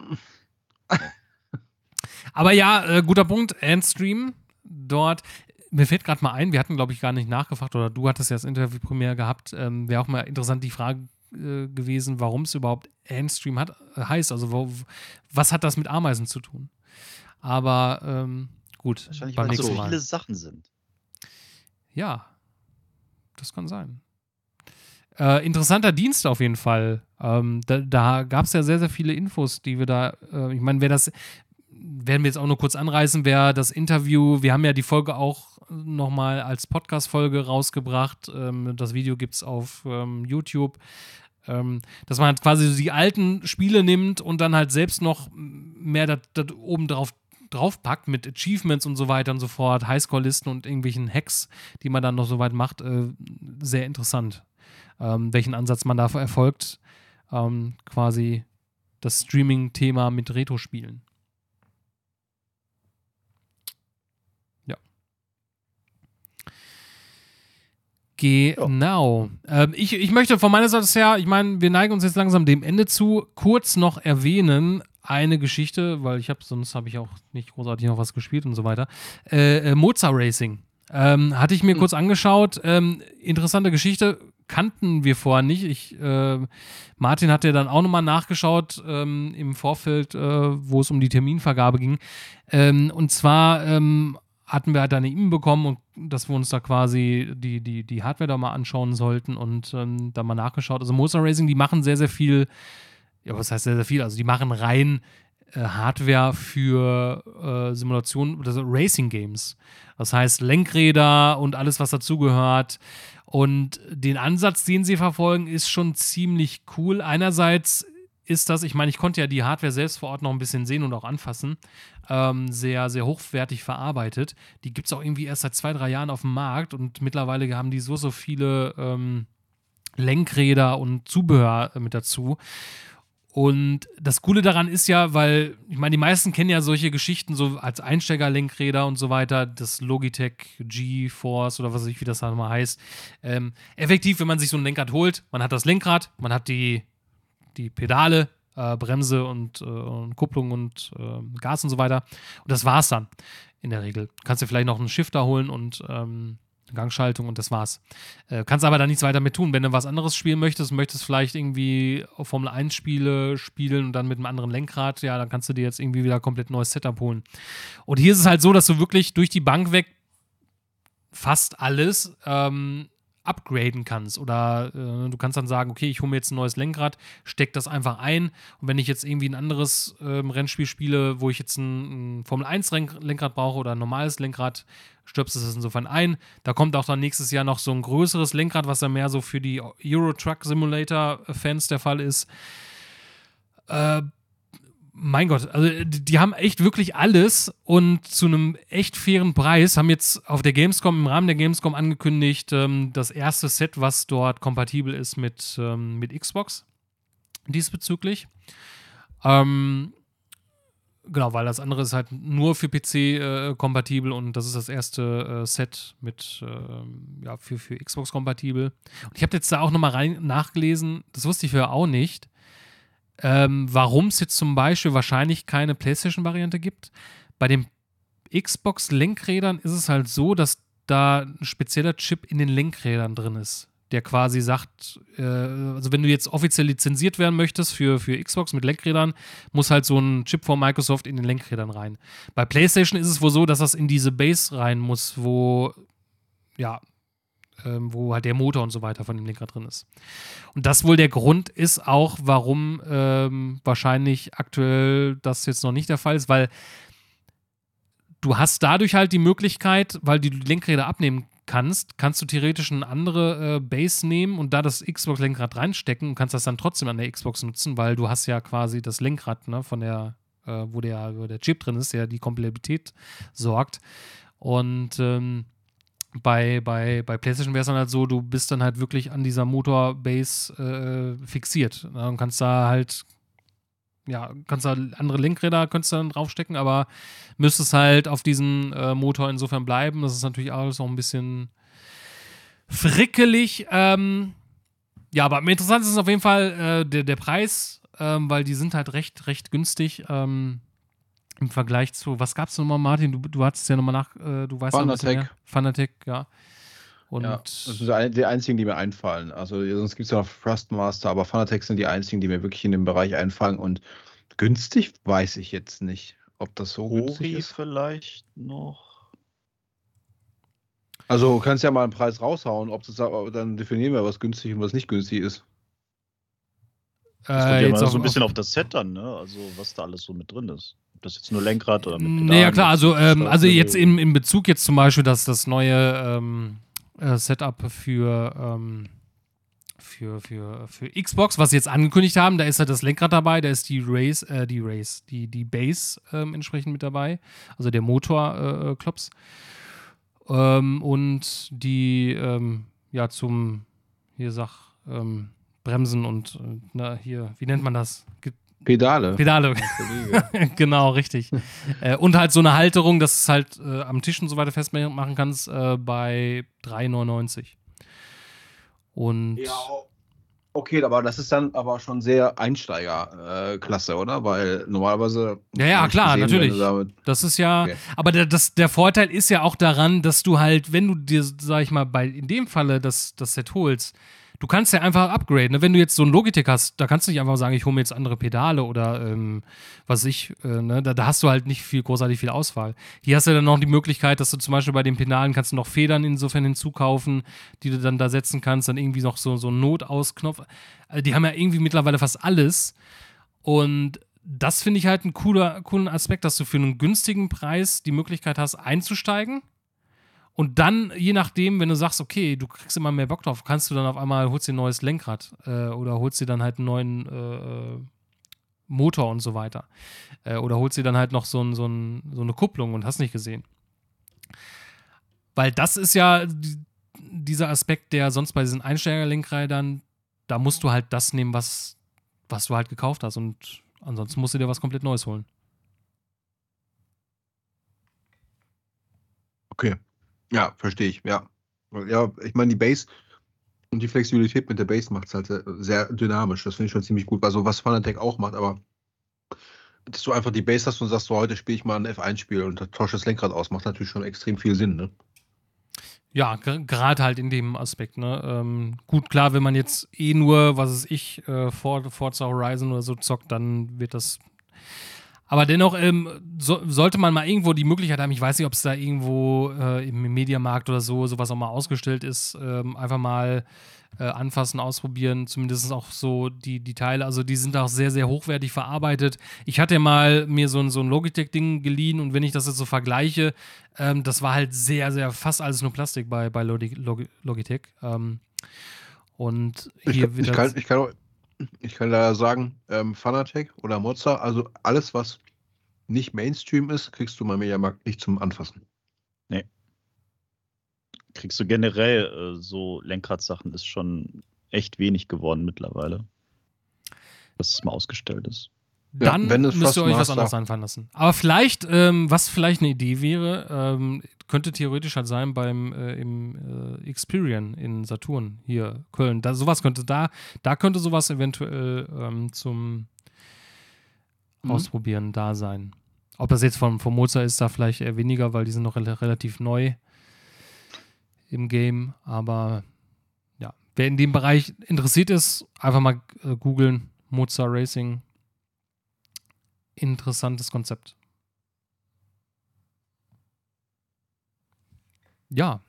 Aber ja, äh, guter Punkt, Endstream dort. Mir fällt gerade mal ein, wir hatten, glaube ich, gar nicht nachgefragt, oder du hattest ja das Interview primär gehabt. Ähm, Wäre auch mal interessant die Frage äh, gewesen, warum es überhaupt Endstream hat, äh, heißt. Also, wo, was hat das mit Ameisen zu tun? Aber ähm, gut, Wahrscheinlich, beim weil es nächsten so Mal. viele Sachen sind. Ja, das kann sein. Äh, interessanter Dienst auf jeden Fall. Ähm, da da gab es ja sehr, sehr viele Infos, die wir da, äh, ich meine, wer das, werden wir jetzt auch nur kurz anreißen, wer das Interview, wir haben ja die Folge auch nochmal als Podcast-Folge rausgebracht. Ähm, das Video gibt es auf ähm, YouTube. Ähm, dass man halt quasi so die alten Spiele nimmt und dann halt selbst noch mehr da, da oben drauf draufpackt mit Achievements und so weiter und so fort, Highscore-Listen und irgendwelchen Hacks, die man dann noch so weit macht, äh, sehr interessant. Ähm, welchen Ansatz man da erfolgt, ähm, quasi das Streaming-Thema mit Retro-Spielen. Ja. Genau. Ja. Ähm, ich, ich möchte von meiner Seite her, ich meine, wir neigen uns jetzt langsam dem Ende zu, kurz noch erwähnen, eine Geschichte, weil ich habe, sonst habe ich auch nicht großartig noch was gespielt und so weiter. Äh, äh, Mozart Racing. Ähm, hatte ich mir mhm. kurz angeschaut. Ähm, interessante Geschichte, kannten wir vorher nicht. Ich, äh, Martin hat ja dann auch nochmal nachgeschaut ähm, im Vorfeld, äh, wo es um die Terminvergabe ging. Ähm, und zwar ähm, hatten wir halt eine E-Mail bekommen und dass wir uns da quasi die, die, die Hardware da mal anschauen sollten und ähm, da mal nachgeschaut. Also Mozart Racing, die machen sehr, sehr viel. Ja, was heißt sehr, sehr viel? Also die machen rein äh, Hardware für äh, Simulationen, also Racing Games. Das heißt Lenkräder und alles, was dazugehört. Und den Ansatz, den sie verfolgen, ist schon ziemlich cool. Einerseits ist das, ich meine, ich konnte ja die Hardware selbst vor Ort noch ein bisschen sehen und auch anfassen, ähm, sehr, sehr hochwertig verarbeitet. Die gibt es auch irgendwie erst seit zwei, drei Jahren auf dem Markt und mittlerweile haben die so, so viele ähm, Lenkräder und Zubehör äh, mit dazu. Und das Coole daran ist ja, weil, ich meine, die meisten kennen ja solche Geschichten so als Einsteigerlenkräder und so weiter, das Logitech GeForce oder was weiß ich, wie das da mal heißt. Ähm, effektiv, wenn man sich so ein Lenkrad holt, man hat das Lenkrad, man hat die, die Pedale, äh, Bremse und, äh, und Kupplung und äh, Gas und so weiter. Und das war's dann in der Regel. Du kannst dir vielleicht noch einen Shifter holen und ähm, Gangschaltung und das war's. Äh, kannst aber da nichts weiter mit tun. Wenn du was anderes spielen möchtest, möchtest vielleicht irgendwie Formel eins Spiele spielen und dann mit einem anderen Lenkrad, ja, dann kannst du dir jetzt irgendwie wieder komplett neues Setup holen. Und hier ist es halt so, dass du wirklich durch die Bank weg fast alles ähm, upgraden kannst oder äh, du kannst dann sagen, okay, ich hole mir jetzt ein neues Lenkrad, steck das einfach ein und wenn ich jetzt irgendwie ein anderes ähm, Rennspiel spiele, wo ich jetzt ein, ein Formel eins Lenkrad brauche oder ein normales Lenkrad, stöpst es insofern ein. Da kommt auch dann nächstes Jahr noch so ein größeres Lenkrad, was dann mehr so für die Euro Truck Simulator Fans der Fall ist. Äh, Mein Gott, also die, die haben echt wirklich alles und zu einem echt fairen Preis haben jetzt auf der Gamescom, im Rahmen der Gamescom angekündigt, ähm, das erste Set, was dort kompatibel ist mit, ähm, mit Xbox diesbezüglich. Ähm, genau, weil das andere ist halt nur für P C äh, kompatibel und das ist das erste äh, Set mit, äh, ja, für, für Xbox kompatibel. Und ich habe jetzt da auch nochmal rein nachgelesen, das wusste ich vorher auch nicht. Ähm, warum es jetzt zum Beispiel wahrscheinlich keine PlayStation-Variante gibt. Bei den Xbox-Lenkrädern ist es halt so, dass da ein spezieller Chip in den Lenkrädern drin ist, der quasi sagt, äh, also wenn du jetzt offiziell lizenziert werden möchtest für, für Xbox mit Lenkrädern, muss halt so ein Chip von Microsoft in den Lenkrädern rein. Bei PlayStation ist es wohl so, dass das in diese Base rein muss, wo, ja, Ähm, wo halt der Motor und so weiter von dem Lenkrad drin ist. Und das wohl der Grund ist auch, warum ähm, wahrscheinlich aktuell das jetzt noch nicht der Fall ist, weil du hast dadurch halt die Möglichkeit, weil du die Lenkräder abnehmen kannst, kannst du theoretisch eine andere äh, Base nehmen und da das Xbox-Lenkrad reinstecken und kannst das dann trotzdem an der Xbox nutzen, weil du hast ja quasi das Lenkrad, ne, von der, äh, wo der, wo der Chip drin ist, der die Kompatibilität sorgt. Und ähm, Bei, bei, bei PlayStation wäre es dann halt so, du bist dann halt wirklich an dieser Motorbase äh, fixiert. Ne? Und kannst da halt, ja, kannst da andere Lenkräder könntest du dann draufstecken, aber müsstest halt auf diesen äh, Motor insofern bleiben. Das ist natürlich alles auch ein bisschen frickelig. Ähm, ja, aber am interessantesten ist auf jeden Fall äh, der, der Preis, ähm, weil die sind halt recht, recht günstig. Ähm, Im Vergleich zu, was gab's nochmal, Martin? Du, du hattest ja nochmal nach, äh, du weißt ja ein bisschen mehr. Fanatec, ja. Und ja, das sind ein- die einzigen, die mir einfallen. Also sonst gibt es ja noch Thrustmaster, aber Fanatec sind die einzigen, die mir wirklich in dem Bereich einfallen. Und günstig weiß ich jetzt nicht, ob das so günstig Ori ist. vielleicht noch. Also du kannst ja mal einen Preis raushauen, ob das dann definieren wir, was günstig und was nicht günstig ist. Das kommt äh, ja jetzt mal auf, so ein bisschen auf, auf das Set an, ne? Also was da alles so mit drin ist. Ob das jetzt nur Lenkrad oder mit Pedalen. Naja, klar, also, ähm, Steuerung. also jetzt in, in Bezug jetzt zum Beispiel das, das neue ähm, äh, Setup für, ähm, für, für, für Xbox, was sie jetzt angekündigt haben, da ist halt das Lenkrad dabei, da ist die Race, äh, die Race, die, die Base ähm, entsprechend mit dabei, also der Motor äh, Klops. Ähm, und die, ähm, ja, zum, hier sag, ähm, Bremsen und, äh, na, hier, wie nennt man das? Ge Pedale. Pedale. Genau, richtig. äh, und halt so eine Halterung, dass du es halt äh, am Tisch und so weiter festmachen kannst, äh, bei drei neunundneunzig. Und Ja, okay, aber das ist dann aber schon sehr Einsteigerklasse, äh, oder? Weil normalerweise. ja, ja, hab ich klar, gesehen, wenn natürlich. du damit- Das ist ja, Okay. aber der, das, der Vorteil ist ja auch daran, dass du halt, wenn du dir, sag ich mal, bei in dem Falle das, das Set holst, du kannst ja einfach upgraden. Ne? Wenn du jetzt so ein Logitech hast, da kannst du nicht einfach sagen, ich hole mir jetzt andere Pedale oder ähm, was weiß ich, äh, ne? da, da hast du halt nicht viel großartig viel Auswahl. Hier hast du dann noch die Möglichkeit, dass du zum Beispiel bei den Pedalen kannst du noch Federn insofern hinzukaufen, die du dann da setzen kannst, dann irgendwie noch so, so einen Notausknopf. Also die haben ja irgendwie mittlerweile fast alles. Und das finde ich halt einen cooler, coolen Aspekt, dass du für einen günstigen Preis die Möglichkeit hast, einzusteigen. Und dann, je nachdem, wenn du sagst, okay, du kriegst immer mehr Bock drauf, kannst du dann auf einmal, holst dir ein neues Lenkrad äh, oder holst dir dann halt einen neuen äh, Motor und so weiter. Äh, oder holst dir dann halt noch so, ein, so, ein, so eine Kupplung und hast nicht gesehen. Weil das ist ja die, dieser Aspekt, der sonst bei diesen Einsteigerlenkrädern, da musst du halt das nehmen, was, was du halt gekauft hast. Und ansonsten musst du dir was komplett Neues holen. Okay. Ja, verstehe ich, ja. Ja, ich meine, die Base Und die Flexibilität mit der Base macht es halt sehr dynamisch. Das finde ich schon ziemlich gut. Also was Fanatec auch macht, aber dass du einfach die Base hast und sagst, so heute spiele ich mal ein F eins Spiel und tausche das Lenkrad aus, macht natürlich schon extrem viel Sinn, ne? Ja, gerade halt in dem Aspekt, ne? Ähm, gut, klar, wenn man jetzt eh nur, was weiß ich, äh, Forza Horizon oder so zockt, dann wird das. Aber dennoch ähm, so, sollte man mal irgendwo die Möglichkeit haben, ich weiß nicht, ob es da irgendwo äh, im Mediamarkt oder so sowas auch mal ausgestellt ist, ähm, einfach mal äh, anfassen, ausprobieren, zumindest auch so die, die Teile, also die sind auch sehr, sehr hochwertig verarbeitet. Ich hatte mal mir so ein, so ein Logitech-Ding geliehen und wenn ich das jetzt so vergleiche, ähm, das war halt sehr, sehr fast alles nur Plastik bei, bei Logitech. Logitech. Ähm, und hier ich, wird ich, kann, ich, kann, ich kann leider sagen, ähm, Fanatec oder Mozart, also alles, was nicht Mainstream ist, kriegst du beim Mediamarkt nicht zum Anfassen. Nee. Kriegst du generell äh, so Lenkradsachen, ist schon echt wenig geworden mittlerweile. Dass es mal ausgestellt ist. Dann ja, wenn es müsst ihr euch was Master. anderes einfallen lassen. Aber vielleicht, ähm, was vielleicht eine Idee wäre, ähm, könnte theoretisch halt sein beim äh, im äh, Experian in Saturn hier Köln. Da, sowas könnte da, da könnte sowas eventuell ähm, zum mhm. Ausprobieren da sein. Ob das jetzt vom, vom Mozart ist, da vielleicht eher weniger, weil die sind noch re- relativ neu im Game. Aber ja, wer in dem Bereich interessiert ist, einfach mal äh, googeln, Mozart Racing. Interessantes Konzept. Ja.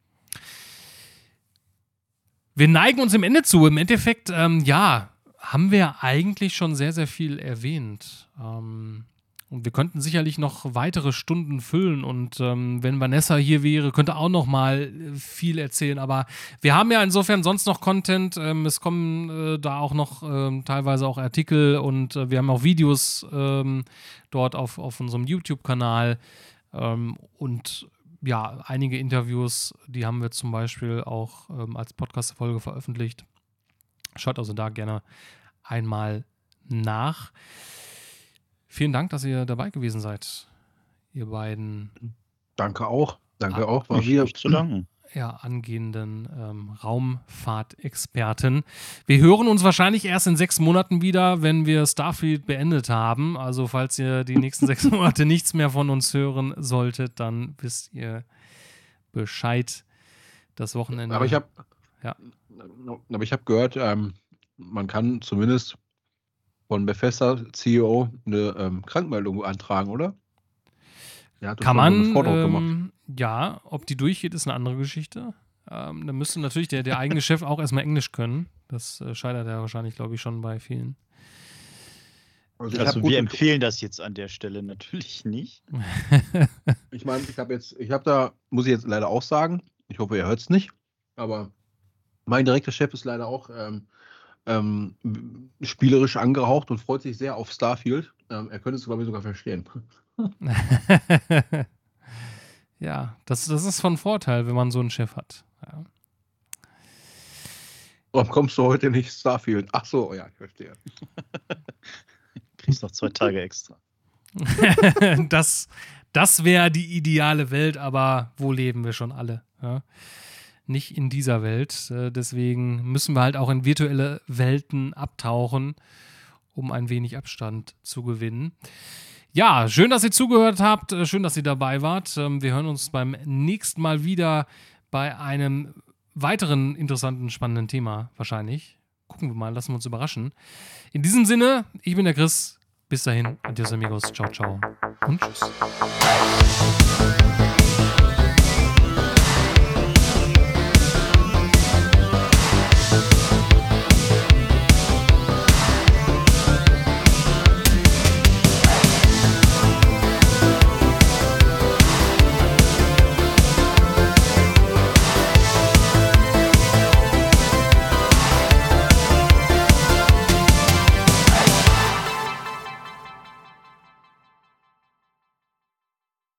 Wir neigen uns im Ende zu. Im Endeffekt, ähm, ja, haben wir eigentlich schon sehr, sehr viel erwähnt. Ähm, und wir könnten sicherlich noch weitere Stunden füllen. Und ähm, wenn Vanessa hier wäre, könnte auch noch mal viel erzählen. Aber wir haben ja insofern sonst noch Content. Ähm, es kommen äh, da auch noch ähm, teilweise auch Artikel und äh, wir haben auch Videos ähm, dort auf, auf unserem YouTube-Kanal. Ähm, und ja, einige Interviews, die haben wir zum Beispiel auch ähm, als Podcast-Folge veröffentlicht. Schaut also da gerne einmal nach. Vielen Dank, dass ihr dabei gewesen seid, ihr beiden. Danke auch. Danke ah, auch. War nicht, wieder nicht zu danken. Ja, angehenden ähm, Raumfahrtexperten. Wir hören uns wahrscheinlich erst in sechs Monaten wieder, wenn wir Starfield beendet haben. Also falls ihr die nächsten sechs Monate nichts mehr von uns hören solltet, dann wisst ihr Bescheid. Das Wochenende. Aber ich habe ja. aber ich habe gehört, ähm, man kann zumindest von Bethesda C E O eine ähm, Krankmeldung antragen, oder? Der hat Kann schon man, eine Forderung ähm, gemacht. ja, ob die durchgeht, ist eine andere Geschichte. Ähm, da müsste natürlich der, der eigene Chef auch erstmal Englisch können. Das äh, scheitert ja wahrscheinlich, glaube ich, schon bei vielen. Also, also wir empfehlen das jetzt an der Stelle natürlich nicht. Ich meine, ich habe jetzt, ich habe da, muss ich jetzt leider auch sagen, ich hoffe, ihr hört es nicht, aber mein direkter Chef ist leider auch ähm, ähm, spielerisch angehaucht und freut sich sehr auf Starfield. Ähm, er könnte es, glaube ich, sogar verstehen. Ja, das, das ist von Vorteil, wenn man so einen Chef hat. Ja. Warum kommst du heute nicht Starfield? Ach so, ja, ich verstehe. Kriegst noch zwei Tage extra. das das wäre die ideale Welt, aber wo leben wir schon alle? Ja? Nicht in dieser Welt. Deswegen müssen wir halt auch in virtuelle Welten abtauchen, um ein wenig Abstand zu gewinnen. Ja, schön, dass ihr zugehört habt. Schön, dass ihr dabei wart. Wir hören uns beim nächsten Mal wieder bei einem weiteren interessanten, spannenden Thema wahrscheinlich. Gucken wir mal, lassen wir uns überraschen. In diesem Sinne, ich bin der Chris. Bis dahin, adios amigos, ciao, ciao und tschüss.